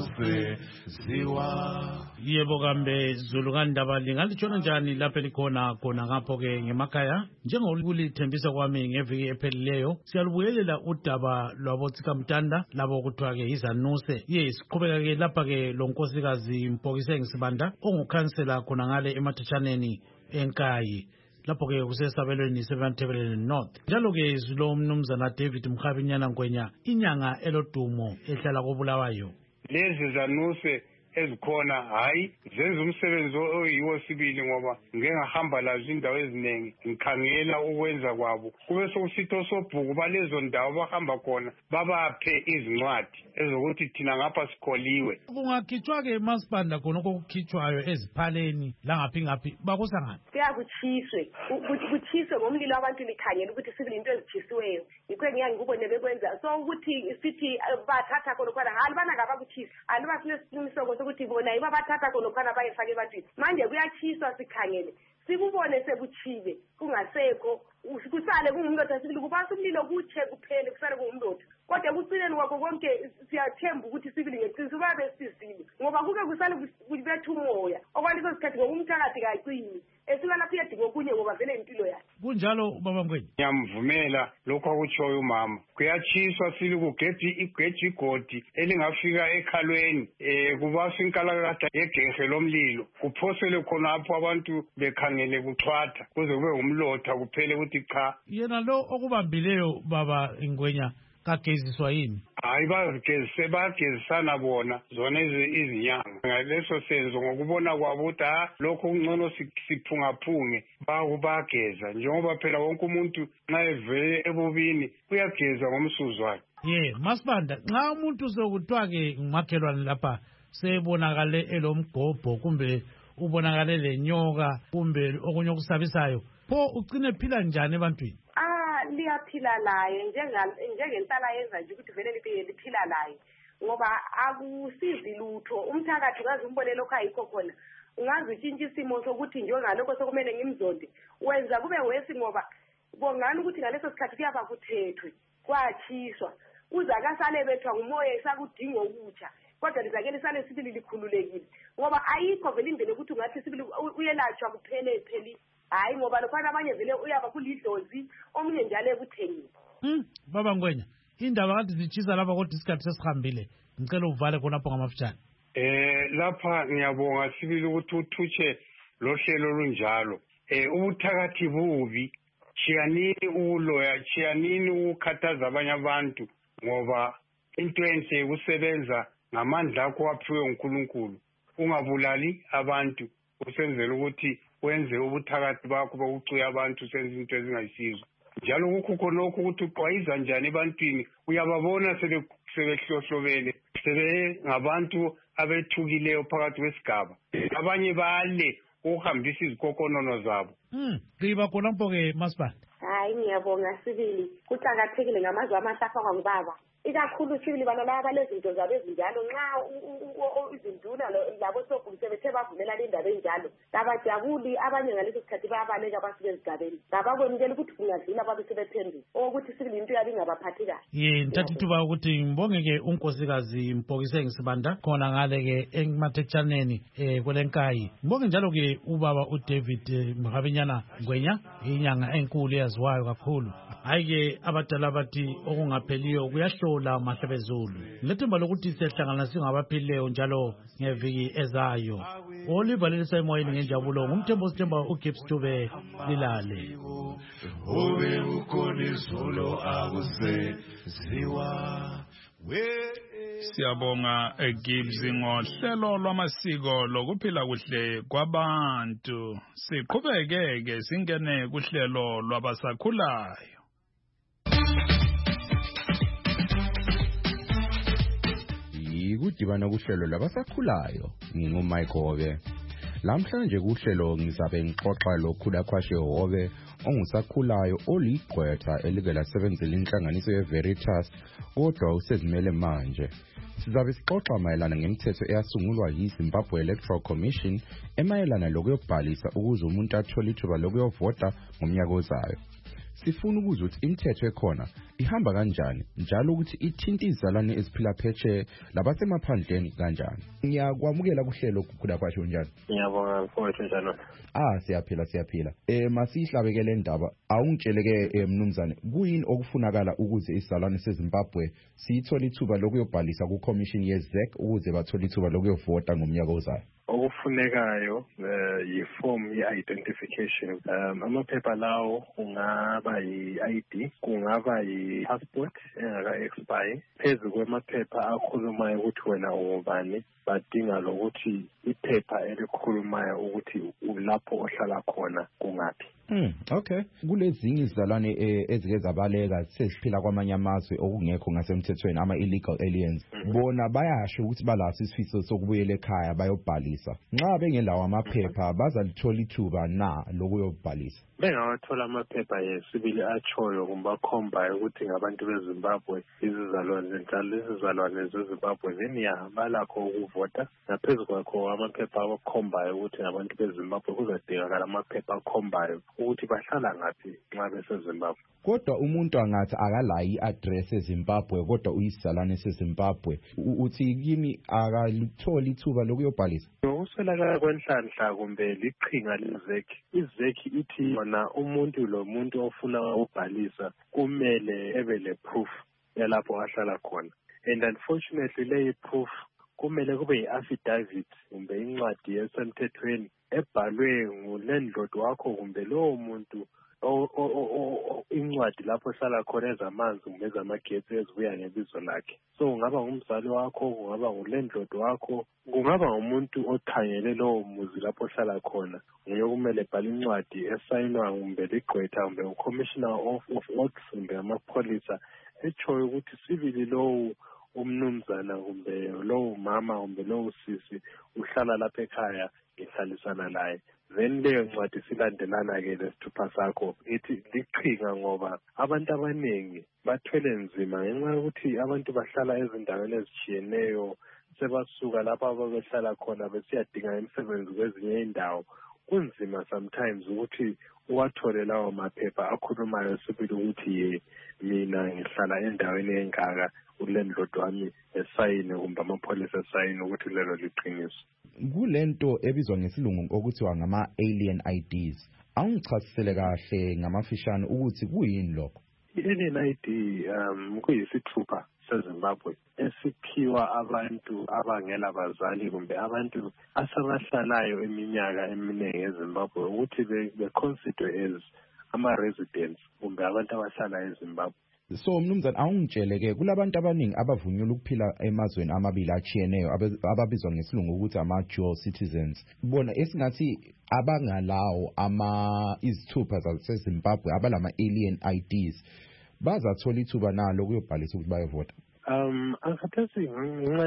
akuseziwa. Yebo kambe Zulu kaNdaba lingalitshona njani lapho likhona khona ngapho ke ngemakhaya njengokulithembisa kwami ngeviki ephelileyo siyalubuyelela udaba lwabotsika Mtanda labo kuthiwa ke izanuse. Yes siqhubeka ke lapha ke lonkosikazi Mpokiseng Sibanda ongukhansela khona ngale emathathaneni enkayi lapho ke kusesabelweni seMathebeleni North. Njalo ke Zulu umnumzana David Mkhabinyana Ngwenya inyanga elodumo ehlala koBulawayo. Lezi zanuse ezikhona hayi zenza umsebenzi oyiwo sibili ngoba ngengahamba lazo indawo eziningi ngikhangela ukwenza kwabo kube sokusitho sobhuku balezo ndawo bahamba khona babaphe izincwadi ezokuthi thina ngapha sikholiwe. Kungakhitshwa ke masibanda khona okukhitshwayo eziphaleni langaphi ngaphi bakosangani kuyakuchiswe ngomlilo abantu likhangela ukuthi sibe into ezithisiweyo yikho ngiyangikubone bekwenza so ukuthi sithi bathatha khona khona hali bana ngabakuchisa aliba sinesimiso sokuthi bona yiba bathatha khona khona bayifake ebantwini manje kuyachiswa sikhangele sikubone sekuchibe kungasekho kusale kungumlotha sibili kubasa umlilo kuche kuphele kusale kungumlotha kodwa kucineni kwakho konke siyathemba ukuthi sibili ngeqiniso babe sizile ngoba kuke kusale kubetha umoya okwaleso sikhathi ngokumthakathi kacini esingalapha iyadinga okunye ngoba vele impilo yakhe kunjalo baba Ngwenya. Ngiyamvumela lokho akutshoyo umama kuyachiswa sili kugeji igodi elingafika ekhalweni kubaswa inkalakatha yegehe lomlilo kuphosele khonapho abantu bekhangele kuchwatha kuze kube umlotha kuphele ukuthi cha. Yena lo okubambileyo baba Ngwenya kageziswa yini? Hayi bagezisana bona zona izinyanga ngaleso senzo ngokubona kwabo ukuthi lokho kungcono siphungaphunge bageza njengoba phela wonke umuntu nxa evele ebubini uyageza ngomsuzwane Masibanda, nxa umuntu sokuthiwa ke ngumakhelwane lapha sebonakale elomgobho kumbe ubonakale lenyoka kumbe okunye okusabisayo, pho ugcine phila njani ebantwini? Liyaphila laye njengenhlala yenza nje ukuthi vele liphila laye ngoba akusizi lutho. Umthakathi ungaze umbone lokho ayikho khona, ungaze utshintshe isimo sokuthi njengalokho sokumele ngimzonde, wenza kube wesi ngoba bongani ukuthi ngaleso sikhathi kuyaba kuthethwe kwathiswa uze akasale bethwa ngumoya esakudinga ukutsha, kodwa lizake lisale sibili likhululekile ngoba ayikho vele indlela ukuthi ungathi sibili uyelatshwa kuphele pheli. Hayi ngoba lokho abanye vele uyaba kulidlozi omunye njalo ekuthengile. Baba Ngwenya, indaba kade zitshisa lapha kodwa isikhathi sesihambile, ngicela uvale khonapho ngamafutshane. Lapha ngiyabonga sibili ukuthi uthutshe lo hlelo lunjalo. Ubuthakathi bubi, chiyanini uloya, chiyanini ukukhathaza abanye abantu ngoba into enhle ukusebenza ngamandla akho waphiwe uNkulunkulu. Ungabulali abantu, usenzele ukuthi wenze ubuthakathi bakho bokucuya abantu senze into ezingayisizo. Njalo kukho lokho ukuthi uqwayiza njani ebantwini, uyababona sebehlohlobele, ngabantu abethukileyo phakathi kwesigaba. Abanye bale ukuhambisa izikokonono zabo. Ngiba khonapho-ke Masibanda. Hayi ngiyabonga sibili, kuqakathekile ngamazwi amahle afakwa ngubaba. Ikakhulu sibili bana laba balezinto zabo ezinjalo nxa izinduna labo sobhukise bethe bavumelana indaba enjalo abajabuli abanye ngaleso sikhathi bayabaleka basuke ezigabeni ngabakwemukela ukuthi kungadlula babe sebephendula ukuthi sibili into yabe ingabaphathi kahle. Ngithatha ithuba ukuthi ngibonge-ke unkosikazi Mpokiseni Ngisibanda khona ngale-ke emathetshaneni kwelenkayi. Ngibonge njalo-ke ubaba uDavid Mhabenyana Ngwenya, inyanga enkulu eyaziwayo kakhulu. Hayi-ke abadala bathi okungapheliyo kuyahlola mahlabezulu. Ngilethemba lokuthi siyahlangana singabaphilileyo njalo ngeviki ezayo. Olivalelisa emoyeni ngenjabulo ngumthembo sithemba uGibbs Dube lilale. Ube ukhona izolo akuseziwa. Siyabonga Gibbs ngohlelo lwamasiko lokuphila kuhle kwabantu. Siqhubeke-ke singene kuhlelo lwabasakhulayo. Kudibana kuhlelo labasakhulayo nginguMike Hobe. Lamhlanje kuhlelo ngizabe ngixoxa lokhulakhwashe Hobe ongusakhulayo oligqwetha elike lasebenzela inhlanganiso yeVeritas kodwa usezimele manje. Sizabe sixoxa mayelana ngemithetho eyasungulwa yiZimbabwe Electoral Commission emayelana lokuyobhalisa ukuze umuntu athole ithuba lokuyovota ngomnyaka ozayo. Sifuna ukuzwa ukuthi imithetho ekhona ihamba kanjani njalo ukuthi ithinta izalwane eziphila phetshe labasemaphandleni kanjani. Ngiyakwamukela kuhlelo kukhulakhwashe njani. Ngiyabonga mfowethu njalo. Siyaphila. Masihlabekele indaba. Awungitsheleke mnumzane, kuyini okufunakala ukuze izalwane seZimbabwe siyithola ithuba lokuyobhalisa ku-commission yeZEC ukuze bathole ithuba lokuyovota ngomnyaka ozayo? Okufunekayo yiform ye-identification. Amaphepha lawo kungaba yi-ID, kungaba yi-passport engaka-expire. Phezu kwemaphepha akhulumayo ukuthi wena ungubani, badinga lokuthi iphepha elikhulumayo ukuthi lapho ohlala khona kungaphi. Okay. Kulezinye izalwane ezike zabaleka seziphila kwamanye amazwe okungekho ngasemthethweni ama-illegal aliens. Bona bayasho ukuthi balaso isifiso sokubuyela ekhaya bayobhalisa. Nxa bengelawo amaphepha bazalithola ithuba na lokuyobhalisa? Bengawathola amaphepha yesibili atshoyo kumbe akhombayo ukuthi ngabantu beZimbabwe, izizalwane njalo izizalwane zeZimbabwe balakho ukuvota. Naphezu kwakho amaphepha akhombayo ukuthi ngabantu beZimbabwe kuzadingakala amaphepha akhombayo ukuthi bahlala ngaphi nxa beseZimbabwe. Kodwa umuntu angathi akalayi i-address eZimbabwe kodwa uyisizalwane seZimbabwe, uthi kimi akalitholi ithuba lokuyobhalisa? Ukuswelakala kwenhlanhla kumbe liqhinga leZEC. iZEC ithi yona umuntu lo muntu ofuna ukubhalisa kumele ebe le-proof yalapho ahlala khona. And unfortunately leyi proof kumele kube yi-affidavit kumbe incwadi esemthethweni ebhalwe ngulandlord wakho kumbe lowo muntu incwadi lapho hlala khona ezamanzi kumbe ezamagetsi ezibuya ngebizo lakhe. So kungaba ngumzali wakho, kungaba ngulandlord wakho, kungaba ngumuntu okhangele lowo muzi lapho hlala khona. Nguye kumele bhala incwadi esayinwa kumbe ligqwetha kumbe uCommissioner of Works kumbe amapholisa etshoyo ukuthi sibili lowo umnumzana kumbe lowo mama kumbe lowo sisi uhlala lapha ekhaya ngihlalisana laye. Then leyo ncwadi silandelana-ke lesithupha sakho ithi liqhinga ngoba abantu abaningi bathwele nzima ngenxa yokuthi abantu bahlala ezindaweni ezitshiyeneyo, sebasuka lapho ababehlala khona besiyadinga imisebenzi kwezinye indawo. Kunzima sometimes ukuthi uwathole lawo maphepha akhulumayo sibili ukuthi mina ngihlala endaweni engaka, ulandlord wami esayine kumbe amapholisa esayine ukuthi lelo liqiniso. Kulento ebizwa ngesilungu okuthiwa ngama-alien IDs. Awungichasisele kahle ngamafishane ukuthi kuyini lokho? I-alien ID kuyisithupha seZimbabwe esiphiwa abantu abangela bazali kumbe abantu asebahlalayo iminyaka eminingi eZimbabwe ukuthi be-consider as ama-residents kumbe abantu abahlala eZimbabwe. So mnumzane awungitshele-ke kulabantu abaningi abavunyelwa ukuphila emazweni amabili achiyeneyo ababizwa ngesilungu ukuthi ama-dual citizens. Bona esingathi abangalawo izithupha zaseZimbabwe abalama-alien IDs bazathola ithuba nalo kuyobhalisa ukuthi bayovota. Angikhathesi ngenxa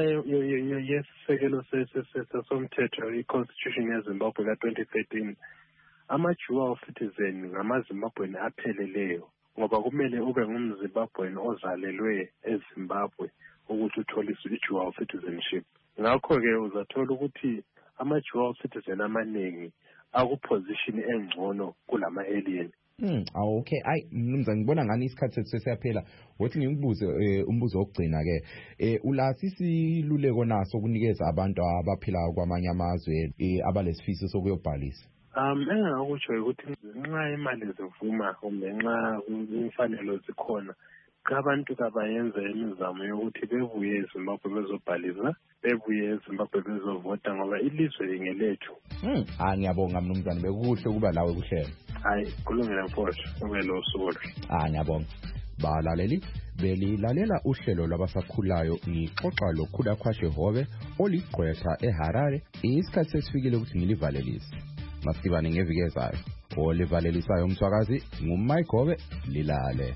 yesisekelo somthetho i-constitution yeZimbabwe ka-2013 ama-dual citizen ngamaZimbabweni apheleleyo ngoba kumele ube ngumZimbabweni ozalelwe eZimbabwe ukuthi uthole i-dual citizenship. Ngakho-ke uzathola ukuthi ama-dual citizen amaningi akuposition engcono kulama-alien. Okay, mnumzane ngibona ngani isikhathi sethu sesiyaphela. Wothi ngikubuze umbuzo wokugcina-ke. Ulasisiluleko naso ukunikeza abantu abaphila kwamanye amazwe abalesifiso sokuyobhalisa? Engakutsho ukuthi nxa imali zivuma kumbe nxa imfanelo zikhona abantu kabayenza imizamo yokuthi bebuye eZimbabwe bezobhalisa, bebuye eZimbabwe bezovota ngoba ilizwe lingelethu. Ngiyabonga mnumzane, bekuhle ukuba lawe kuhlelo. Hayi, kulungile mfowethu, ube lo suku. Ngiyabonga. Balaleli belilalela uhlelo lwabasakhulayo ngixoxa loKhulakhwashe Hobe oligqwetha eHarare. Isikhathi sesifikile ukuthi ngilivalelise. Masibane ngeviki ezayo. Olivalelisayo umswakazi nguMike Hobe. Lilale.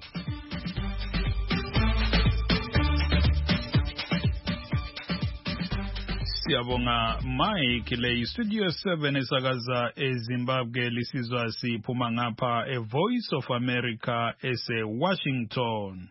Siyabonga Mike. Le Studio 7 esakaza eZimbabwe lisizwa siphuma ngapha Voice of America Washington.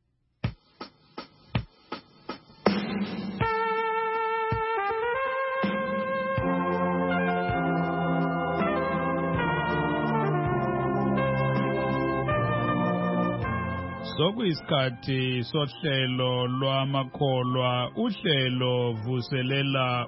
Sokuyisikhathi sohlelo lwamakholwa, uhlelo vuselela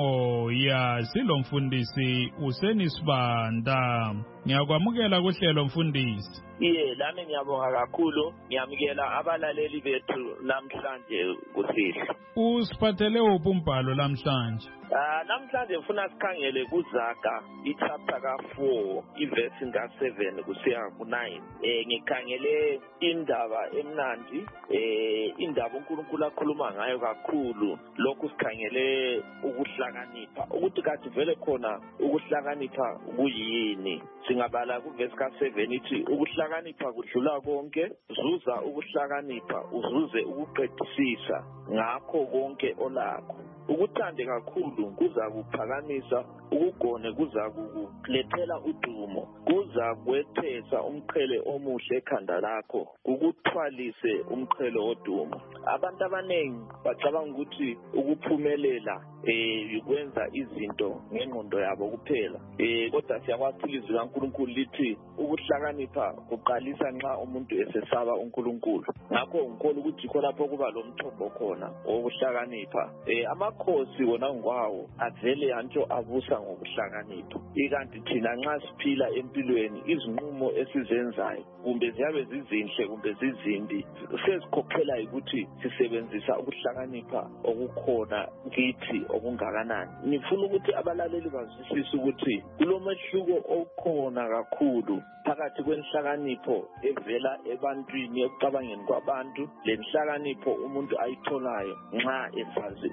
umoya. Silomfundisi uSenisibanda. Ngiyakwamukela kuhlelo mfundisi. Lami ngiyabonga kakhulu, ngiyamukela abalaleli bethu namhlanje kusihlwa. Usiphathele uphi umbhalo namhlanje? Namhlanje ngifuna sikhangele kuZaga ichapter ka4 iverse ka7 kusiya ku9. Ngikhangele indaba emnandi, indaba uNkulunkulu akhuluma ngayo kakhulu. Lokhu sikhangele ukuhlakanipha, ukuthi kathi vele khona ukuhlakanipha kuyini. Singabala kuverse ka7 ithi ukuhlakanipha kudlula konke, zuza ukuhlakanipha uzuze ukuqedisisa ngakho konke olakho. Ukuthande kakhulu kuza kuphakamisa, ukugone kuza kukulethela udumo, kuza kwethesa umqhele omuhle ekhanda lakho, ukuthwalise umqhele odumo. Abantu abaningi bacabanga ukuthi ukuphumelela ukwenza izinto ngengqondo yabo kuphela. Kodwa siyakwazi ilizwi kaNkulunkulu lithi ukuhlakanipha kuqalisa nxa umuntu esesaba uNkulunkulu. Ngakho ngikholwa ukuthi khona lapho kuba lo mthombo khona wokuhlakanipha. Amakhosi wona ngwawo avele antsho abusa ngokuhlakanipha. Ikanti thina nxa siphila empilweni izinqumo esizenzayo kumbe ziyabe zizinhle kumbe zizimbi sezikhokhela ukuthi sisebenzisa ukuhlakanipha okukhona kithi okungakanani. Ngifuna ukuthi abalaleli bazwisise ukuthi kulomehluko okhona kakhulu phakathi kwenhlakanipho evela ebantwini ekucabangeni kwabantu lenhlakanipho umuntu ayitholayo nxa esazi uJehova.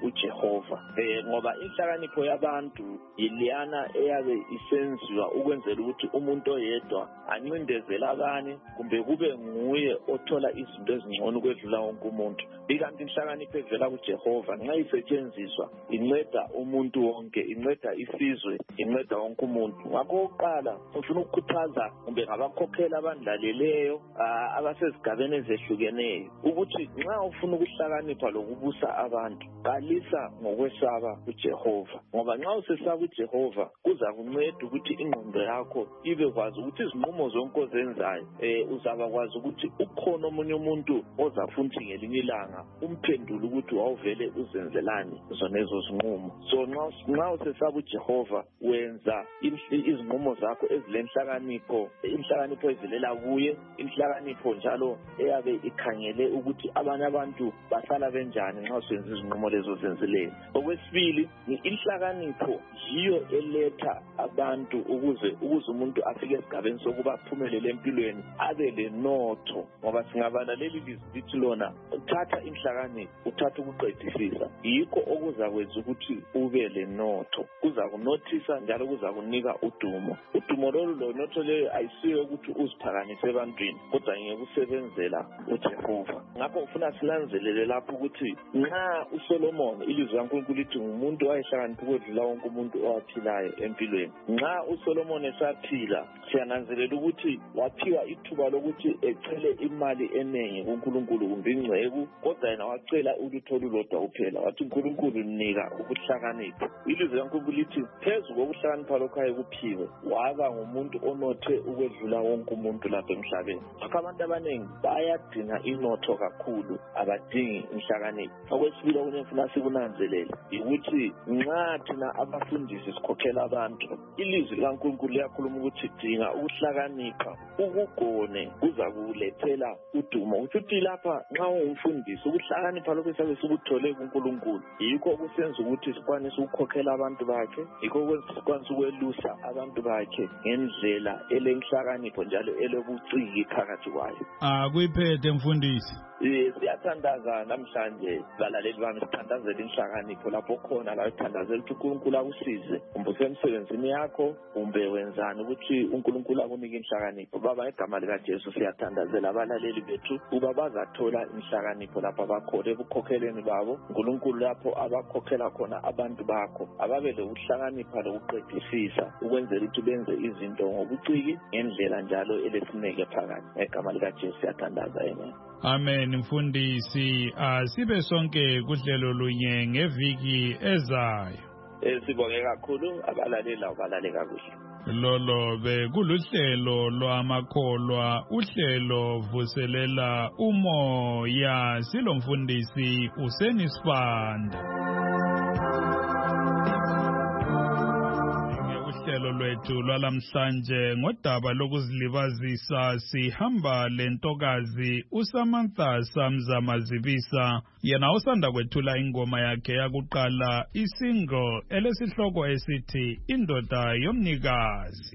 uJehova ngoba inhlakanipho yabantu iliyana eyabe isenziwa ukwenzela ukuthi umuntu oyedwa ancindezele abanye kumbe kube nguye othola izinto ezingcono ukwedlula wonke umuntu. Ikanti inhlakanipho evela kuJehova nxa isetshenziswa inceda umuntu wonke, inceda isizwe, inceda wonke umuntu. Ngakho oqala ufuna ukukhuthaza kumbe ngabakhokhela abandlaleleyo abasezigabeni ezehlukeneyo ukuthi nxa ufuna ukuhlakanipha lokubusa abantu qalisa ngokwesaba uJehova, ngoba nxa usesaba uJehova kuza kunceda ukuthi ingqondo yakho ibe kwazi ukuthi izinqumo zonke ozenzayo uzaba kwazi ukuthi ukhona omunye umuntu ozafuna ngelinye ilanga umphendula ukuthi wawuvele uzenzelani zona ezo zinqumo. So nxa usesaba uJehova wenza izinqumo zakho ezilenhlakanipho, inhlakanipho ezilela kuye, inhlakanipho njalo eyabe ikhangele ukuthi abanye abantu bahlala benjani nxa usenza izinqumo lezo zenzileyo. Okwesibili, inhlakanipho yiyo eletha abantu ukuze umuntu afike esigabeni sokuba aphumelele empilweni abe lenotho, ngoba singabala leli lizithi lona uthatha inhlakanipho, uthatha ukuqedisisa, yikho okuzakwenza ukuthi ube lenotho, kuza kunothisa njalo kuza kunika udumo. Udumo lolu lonotho leyo ayisiyo ukuthi uziphakanise ebantwini kodwa ngekusebenzela uJehova. Ngakho ufuna silanzelele lapho ukuthi nxa uSolomon ilizwi laNkulunkulu lithi ngumuntu wayehlakanipha ukwedlula wonke umuntu owaphilayo empilweni. Nxa uSolomon esaphila siyananzelela ukuthi waphiwa ithuba lokuthi ecele imali eningi kuNkulunkulu kumbe ingceku, kodwa yena wacela ulutho olulodwa kuphela, wathi uNkulunkulu nika ukuhlakanipha. Ilizwi laNkulunkulu lithi phezu kokuhlakanipha lokho ayekuphiwe waba ngumuntu onothe ukwedlula wonke umuntu lapha emhlabeni. Ngakho abantu abaningi bayadinga inotho kakhulu, abadingi inhlakanipho. Okwesibili okunefuna sikunanzelele ukuthi nxa thina abafundisi sikhokhela abantu, ilizwi likaNkulunkulu liyakhuluma ukuthi dinga ukuhlakanipha, ukugone kuza kulethela udumo. Ukuthi lapha nxa ungumfundisi ukuhlakanipha lokho esiyabe sikuthole kuNkulunkulu yikho okusenza ukuthi sikwanise ukukhokhela abantu bakhe, yikho okwenza sikwanise ukwelusa abantu bakhe ngendlela elenhlakanipho njalo elobuciki phakathi kwayo. Kuyiphethe mfundisi. Siyathandaza namhlanje balaleli bami, sithandazela inhlakanipho lapho khona la uthandazela ukuthi uNkulunkulu akusize kumbe usemsebenzini yakho kumbe wenzani ukuthi uNkulunkulu akunike inhlakanipho. Baba, ngegama likaJesu siyathandazela abalaleli bethu ukuba bazathola inhlakanipho lapho abakhona ebukhokheleni babo. uNkulunkulu lapho abakhokhela khona abantu bakho ababe lokuhlakanipha lokuqedisisa ukwenzela ukuthi benze izinto ngobuciki ngendlela njalo elesineke phakathi. Ngegama likaJesu siyathandaza. Amen. Amen mfundisi. Sibe sonke kuhlelo lunye ngeviki ezayo. Sibonge kakhulu abalaleli abalale kakuhle. Lolo bekuluhlelo lwamakholwa, uhlelo vuselela umoya, silomfundisi uSenisibanda. Uhlelo lwethu lwalamhlanje ngodaba lokuzilibazisa sihamba lentokazi uSamantha Samzamazibisa, yena usanda kwethula ingoma yakhe yakuqala isingle elesihloko esithi Indoda Yomnikazi.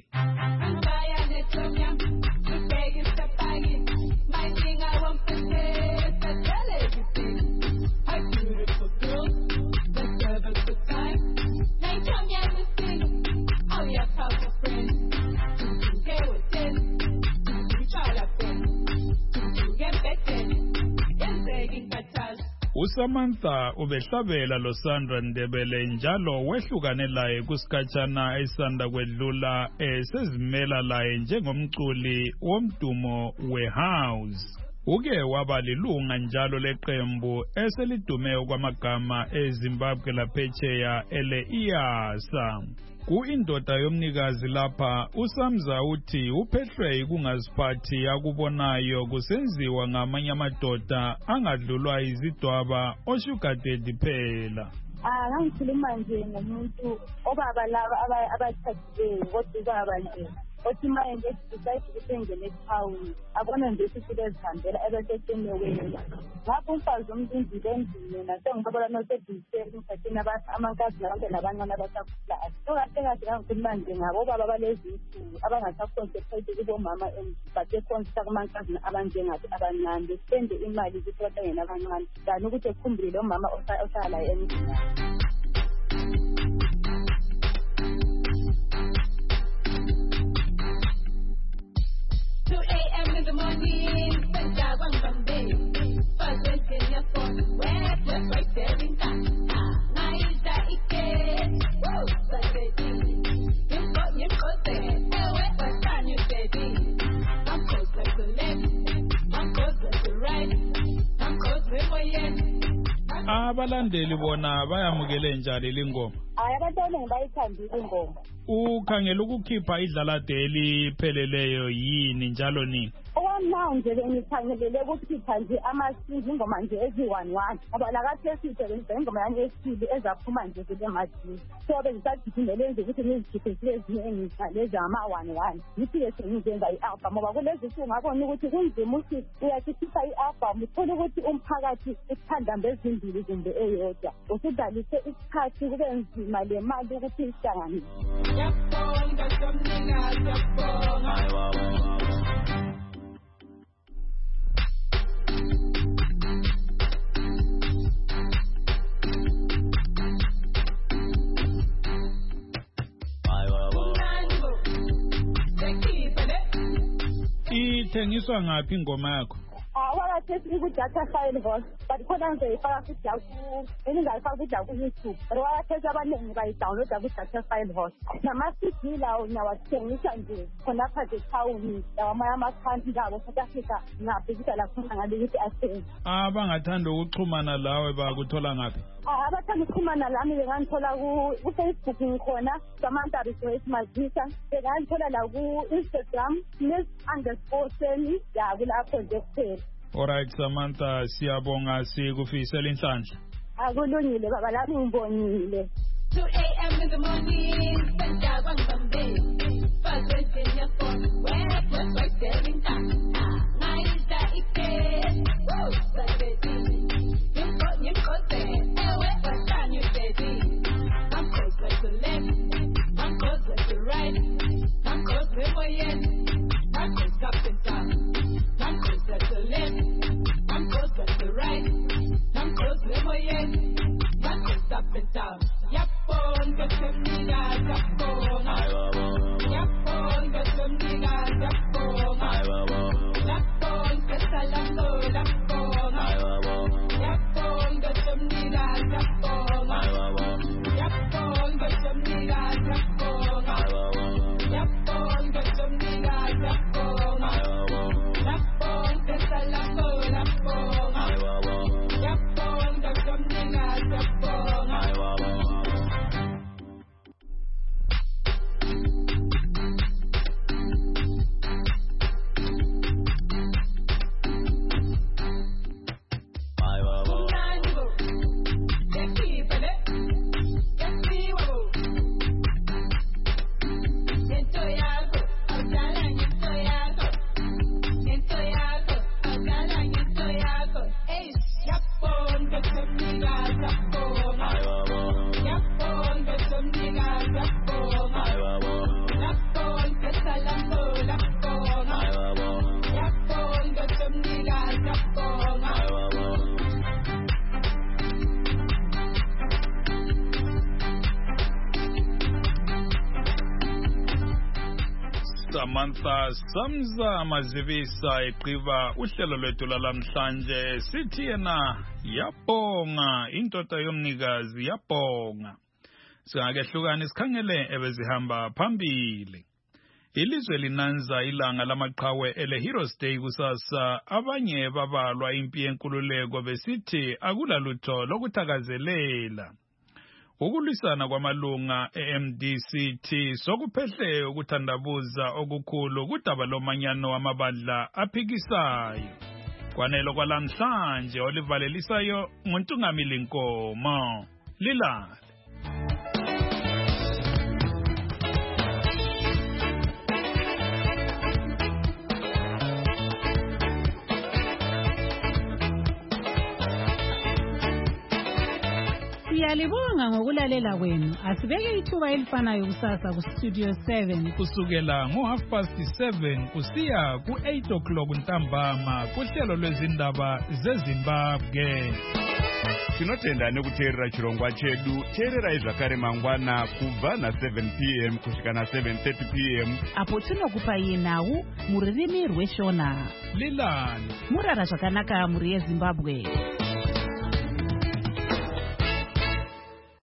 uSamantha ubehlabela loSandra Ndebele njalo wehlukane laye kusikhatshana esanda kwedlula sezimela laye njengomculi womdumo wehouse. Uke waba lilunga njalo leqembu eselidume kwamagama eZimbabwe laphetsheya ele-IASA. Ku-Indoda Yomnikazi lapha uSamza uthi uphehlwe ikungaziphathi akubonayo kusenziwa ngamanye amadoda angadlulwa izidwaba osugar daddy phela. Ngikhuluma nje ngomuntu obaba laba abathathileyo kodwa ubaba nje othi uma engedicide ukuthi engene ethawuni abona nje ukuthi kulezihambela ebesesemeweni. Ngapho umfazi umzindile endlini nasengibabona nosebhiseli umkhathini amankazi nabantu nabancane abasakhulayo. Kahle kahle ngikhuluma nje ngabo obaba abalezinsuku abangasaconcentrate kubomama basekhonsa kumankazi abanjengathi abancane besipende imali ukuthi bahlangene abancane kanti ukuthi ekhumbule lo mama ohlala endlini. Abalandeli bona bayamukele njani lingoma? Abantu abaningi bayithandile ingoma. Ukhangela ukukhipha idlalade elipheleleyo yini njalo nini? Okwamanje bengikhangelele ukukhipha nje amasizwe ingoma nje ezi-1-1 ngoba lakathi esiyisebenzisa ingoma yami yesibili ezaphuma nje kule majini. So bengisagijimele nje ukuthi ngizikhiphe ezinye engizalezi ama-1-1 ngithi-ke sengizenza i-album ngoba kulezi nsuku ngabona ukuthi kunzima ukuthi uyakhipha i-album uthole ukuthi umphakathi uthanda mbezimbili kumbe eyodwa usudalise isikhathi kube nzima le mali ukuthi ihlanganise. Ithengiswa ngaphi ingoma yakho? Wakathesi ku-data file host but khona ngizoyifaka futhi engingayifaka futhi ku-YouTube but wakathesi abaningi bayidownloada ku-data file host nama-CD lawo nyawathengisa nje khonapha zethawuni lawamanye amakhanti kabo South Africa ngabhekisa lakhona ngale ukuthi athenge. Abangathanda ukuxhumana lawe bakuthola ngaphi? Abathanda ukuxhumana lami bengangithola ku-Facebook ngikhona Samantha Rejoice Mazisa bengangithola la ku-Instagram Miss_Seni ya kulapho nje kuphela. Alright Samantha, siyabonga sikufisela inhlanhla. Akulungile baba lami ngibonile. 2 a.m. in the morning, Santa Wangambé, First in your phone, where was right there in town. Naita Ike, woo, baby. You got there, where was that you baby? I'm close to left, I'm close to right, I'm close to my end, I'm close up and down. I'm close to left, I'm close to right, I'm close to my end, I'm close up and down. Yapon, get some nigga, Yapon. Yapon, get some nigga, Yapon. Yapon, get a lambo, Yapon. Yapon, get some nigga, Yapon. Yapon, get some nigga, Yapon. Yapon, get some nigga, Yapon. Yapon, get a lambo, Yapon. Yapon, get some nigga, Yapon. Samantha Samza Mazivisa eqiva uhlelo lwethu lamhlanje sithi yena yabonga indoda yomnikazi yabonga. Singakehlukana isikhangele ebezihamba phambili. Ilizwe linanza ilanga lamaqhawe ele Heroes Day kusasa, abanye babalwa impi yenkululeko besithi akulalutho lokuthakazelela. Ukulwisana kwamalunga eMDCT sokuphehle ukuthandabuza okukhulu kudaba lomanyano wamabandla aphikisayo. Kwanelo kwalamhlanje olivalelisayo nguNtungamili Nkomo. Lilale. Siyalibonga ngokulalela kwenu. Asibeke ithuba elifanayo kusasa ku Studio 7 kusukela ngo7:30 kusiya ku8 o'clock ntambama kuhlelo lwezindaba zeZimbabwe. tinotenda nekuteerera chirongwa chedu. teererai zvakare mangwana kubva na7 p.m. kusvika na7:30 p.m. apo tinokupai nhau mururimi rweshona lilani murara zvakanaka muri yezimbabwe.